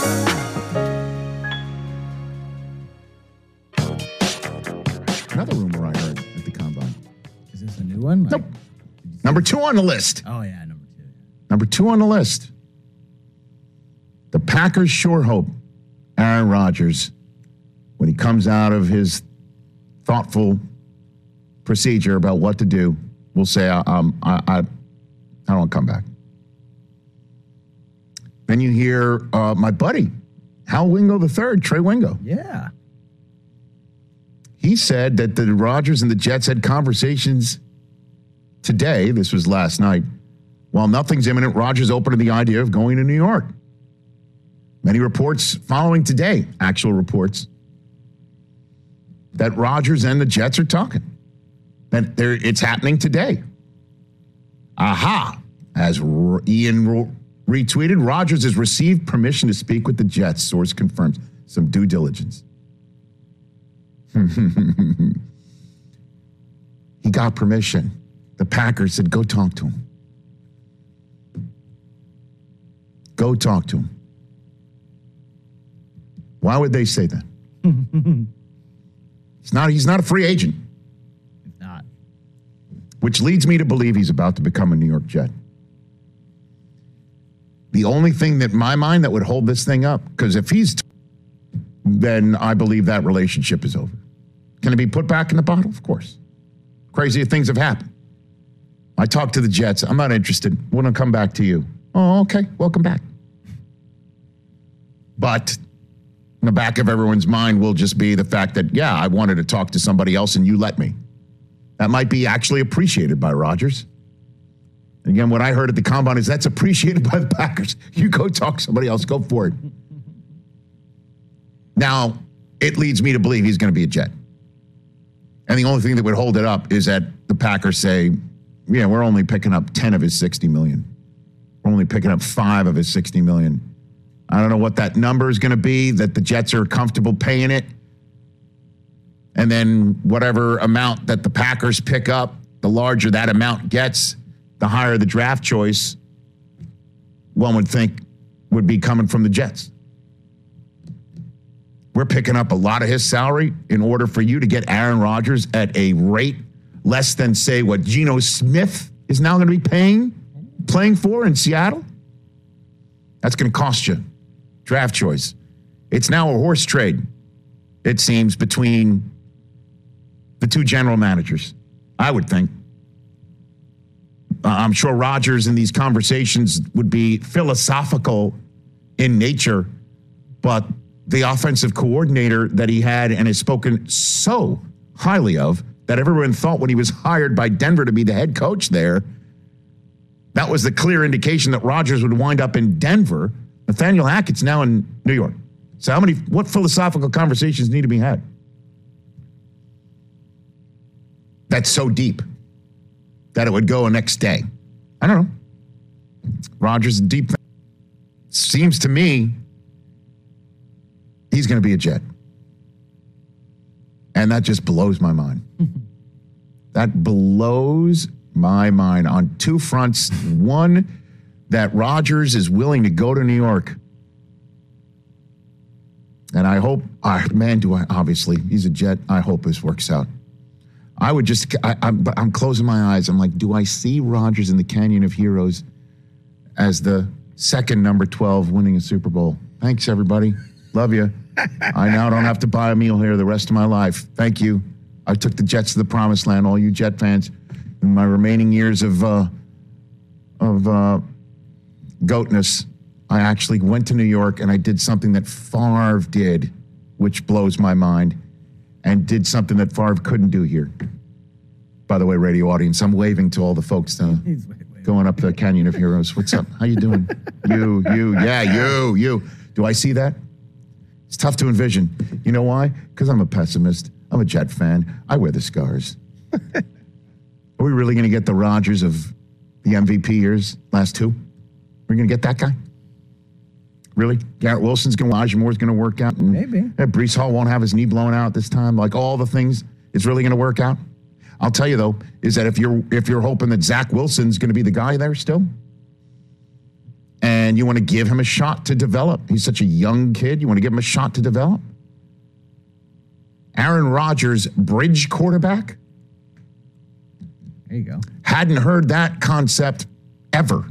S19: Another rumor I heard at the combine.
S20: Is this a new one?
S19: Nope. Number two on the list.
S20: Oh, yeah, number two.
S19: Number two on the list. The Packers sure hope Aaron Rodgers, when he comes out of his thoughtful procedure about what to do, will say, um, I, I, I don't want to come back. Then you hear uh, my buddy, Hal Wingo the third, Trey Wingo.
S20: Yeah.
S19: He said that the Rodgers and the Jets had conversations today, this was last night, while nothing's imminent, Rodgers opened to the idea of going to New York. Many reports following today, actual reports, that Rodgers and the Jets are talking. That they're, it's happening today. Aha. As R- Ian ro- retweeted, Rodgers has received permission to speak with the Jets, source confirms. Some due diligence. He got permission. The Packers said, go talk to him. Go talk to him. Why would they say that? It's not, he's not a free agent.
S20: If not.
S19: Which leads me to believe he's about to become a New York Jet. The only thing that in my mind that would hold this thing up, because if he's, t- then I believe that relationship is over. Can it be put back in the bottle? Of course. Crazier things have happened. I talked to the Jets. I'm not interested. Want to come back to you. Oh, okay. Welcome back. But in the back of everyone's mind will just be the fact that, yeah, I wanted to talk to somebody else and you let me. That might be actually appreciated by Rodgers. Again, what I heard at the Combine is that's appreciated by the Packers. You go talk to somebody else. Go for it. Now, it leads me to believe he's going to be a Jet. And the only thing that would hold it up is that the Packers say, yeah, we're only picking up ten of his sixty million. We're only picking up five of his sixty million. I don't know what that number is going to be, that the Jets are comfortable paying it. And then whatever amount that the Packers pick up, the larger that amount gets, the higher the draft choice, one would think would be coming from the Jets. We're picking up a lot of his salary in order for you to get Aaron Rodgers at a rate less than, say, what Geno Smith is now going to be paying, playing for in Seattle. That's going to cost you draft choice. It's now a horse trade, it seems, between the two general managers, I would think. Uh, I'm sure Rodgers in these conversations would be philosophical in nature, but the offensive coordinator that he had and has spoken so highly of that everyone thought when he was hired by Denver to be the head coach there, that was the clear indication that Rodgers would wind up in Denver. Nathaniel Hackett's now in New York. So how many, what philosophical conversations need to be had? That's so deep that it would go a next day. I don't know. Rodgers is deep. Seems to me he's going to be a Jet. And that just blows my mind. That blows my mind on two fronts. One, that Rodgers is willing to go to New York. And I hope, uh, man, do I, obviously, he's a Jet. I hope this works out. I would just, I, I'm, I'm closing my eyes. I'm like, do I see Rodgers in the Canyon of Heroes as the second number twelve winning a Super Bowl? Thanks, everybody. Love you. I now don't have to buy a meal here the rest of my life. Thank you. I took the Jets to the promised land, all you Jet fans. In my remaining years of uh, of uh, goatness, I actually went to New York and I did something that Favre did, which blows my mind, and did something that Favre couldn't do here. By the way, radio audience, I'm waving to all the folks uh, going up the Canyon of Heroes. What's up? How you doing? You, you, yeah, you, you. Do I see that? It's tough to envision. You know why? Because I'm a pessimist. I'm a Jet fan. I wear the scars. Are we really going to get the Rodgers of the M V P years, last two? We're going to get that guy? Really? Garrett Wilson's going to, Elijah Moore's going to work out. And,
S20: Maybe.
S19: Uh, Breece Hall won't have his knee blown out this time. Like all the things, it's really going to work out. I'll tell you though, is that if you're if you're hoping that Zach Wilson's going to be the guy there still, and you want to give him a shot to develop, he's such a young kid. You want to give him a shot to develop. Aaron Rodgers, bridge quarterback.
S20: There you go.
S19: Hadn't heard that concept ever.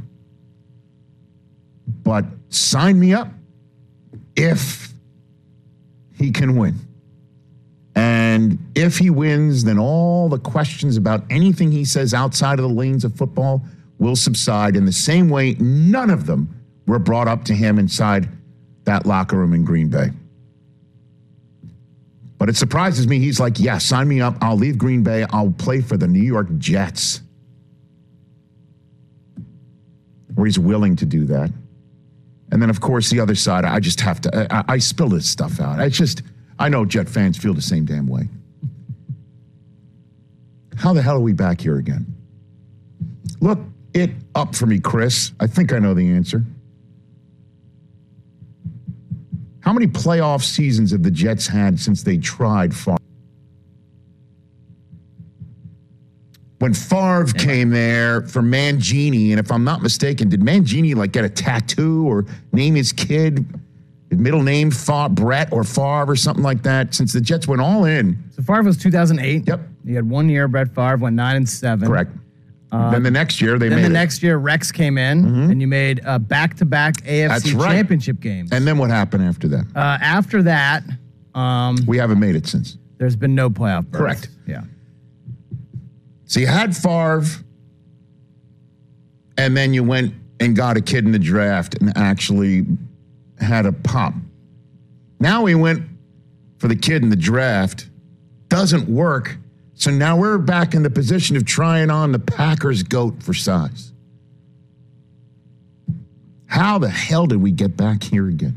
S19: But sign me up if he can win. And if he wins, then all the questions about anything he says outside of the lanes of football will subside in the same way none of them were brought up to him inside that locker room in Green Bay. But it surprises me. He's like, yeah, sign me up. I'll leave Green Bay. I'll play for the New York Jets. Or he's willing to do that. And then, of course, the other side, I just have to, I, I spill this stuff out. I just, I know Jet fans feel the same damn way. How the hell are we back here again? Look it up for me, Chris. I think I know the answer. How many playoff seasons have the Jets had since they tried Favre? When Favre came there for Mangini, and if I'm not mistaken, did Mangini like get a tattoo or name his kid His middle name, Favre, Brett or Favre or something like that, since the Jets went all in.
S20: So Favre was two thousand eight.
S19: Yep.
S20: He had one year. Brett Favre went nine and seven.
S19: Correct.
S20: Uh,
S19: then the next year, they
S20: then
S19: made
S20: the
S19: it.
S20: next year, Rex came in,
S19: Mhm.
S20: and you made uh, back-to-back A F C
S19: That's right.
S20: championship games.
S19: And then what happened after that?
S20: Uh, after that, um,
S19: we haven't made it since.
S20: There's been no playoff berth.
S19: Correct.
S20: Yeah.
S19: So you had Favre, and then you went and got a kid in the draft and actually had a pop. Now we went for the kid in the draft. Doesn't work. So now we're back in the position of trying on the Packers GOAT for size. How the hell did we get back here again?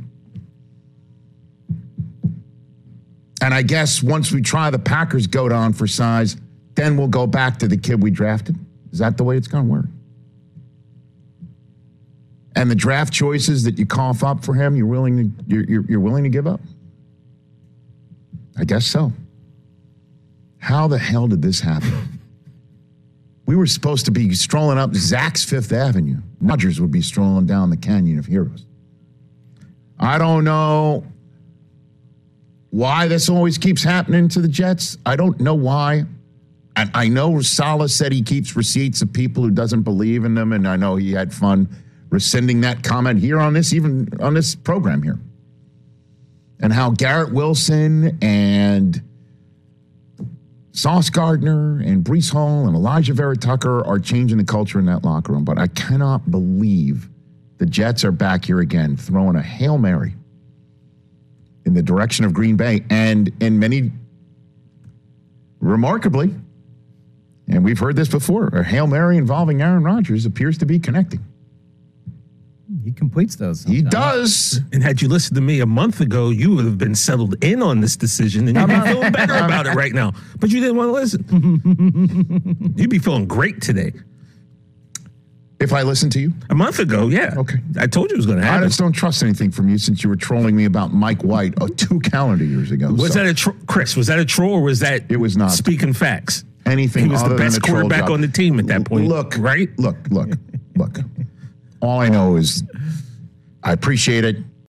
S19: And I guess once we try the Packers GOAT on for size, then we'll go back to the kid we drafted. Is that the way it's going to work? And the draft choices that you cough up for him, you're willing to you're, you're, you're willing to give up? I guess so. How the hell did this happen? We were supposed to be strolling up Zach's Fifth Avenue. Rodgers would be strolling down the Canyon of Heroes. I don't know why this always keeps happening to the Jets. I don't know why. And I know Saleh said he keeps receipts of people who doesn't believe in them, and I know he had fun rescinding that comment here on this, even on this program here. And how Garrett Wilson and Sauce Gardner and Breece Hall and Elijah Vera Tucker are changing the culture in that locker room. But I cannot believe the Jets are back here again, throwing a Hail Mary in the direction of Green Bay. And in many, remarkably, and we've heard this before, a Hail Mary involving Aaron Rodgers appears to be connecting.
S20: He completes those.
S19: He does.
S2: And had you listened to me a month ago, you would have been settled in on this decision, and you'd be feeling better about it right now. But you didn't want to listen. You'd be feeling great today.
S19: If I listened to you?
S2: A month ago, yeah.
S19: Okay.
S2: I told you it was going to happen.
S19: I just don't trust anything from you since you were trolling me about Mike White oh, two calendar years ago.
S2: Was
S19: So
S2: that a tro- Chris? Was that a troll, or was that
S19: it was not
S2: speaking facts?
S19: anything
S2: He was
S19: other
S2: the
S19: than
S2: best
S19: a troll
S2: quarterback
S19: job.
S2: on the team at that point.
S19: Look,
S2: right?
S19: Look, look, look. All I know is I appreciate it.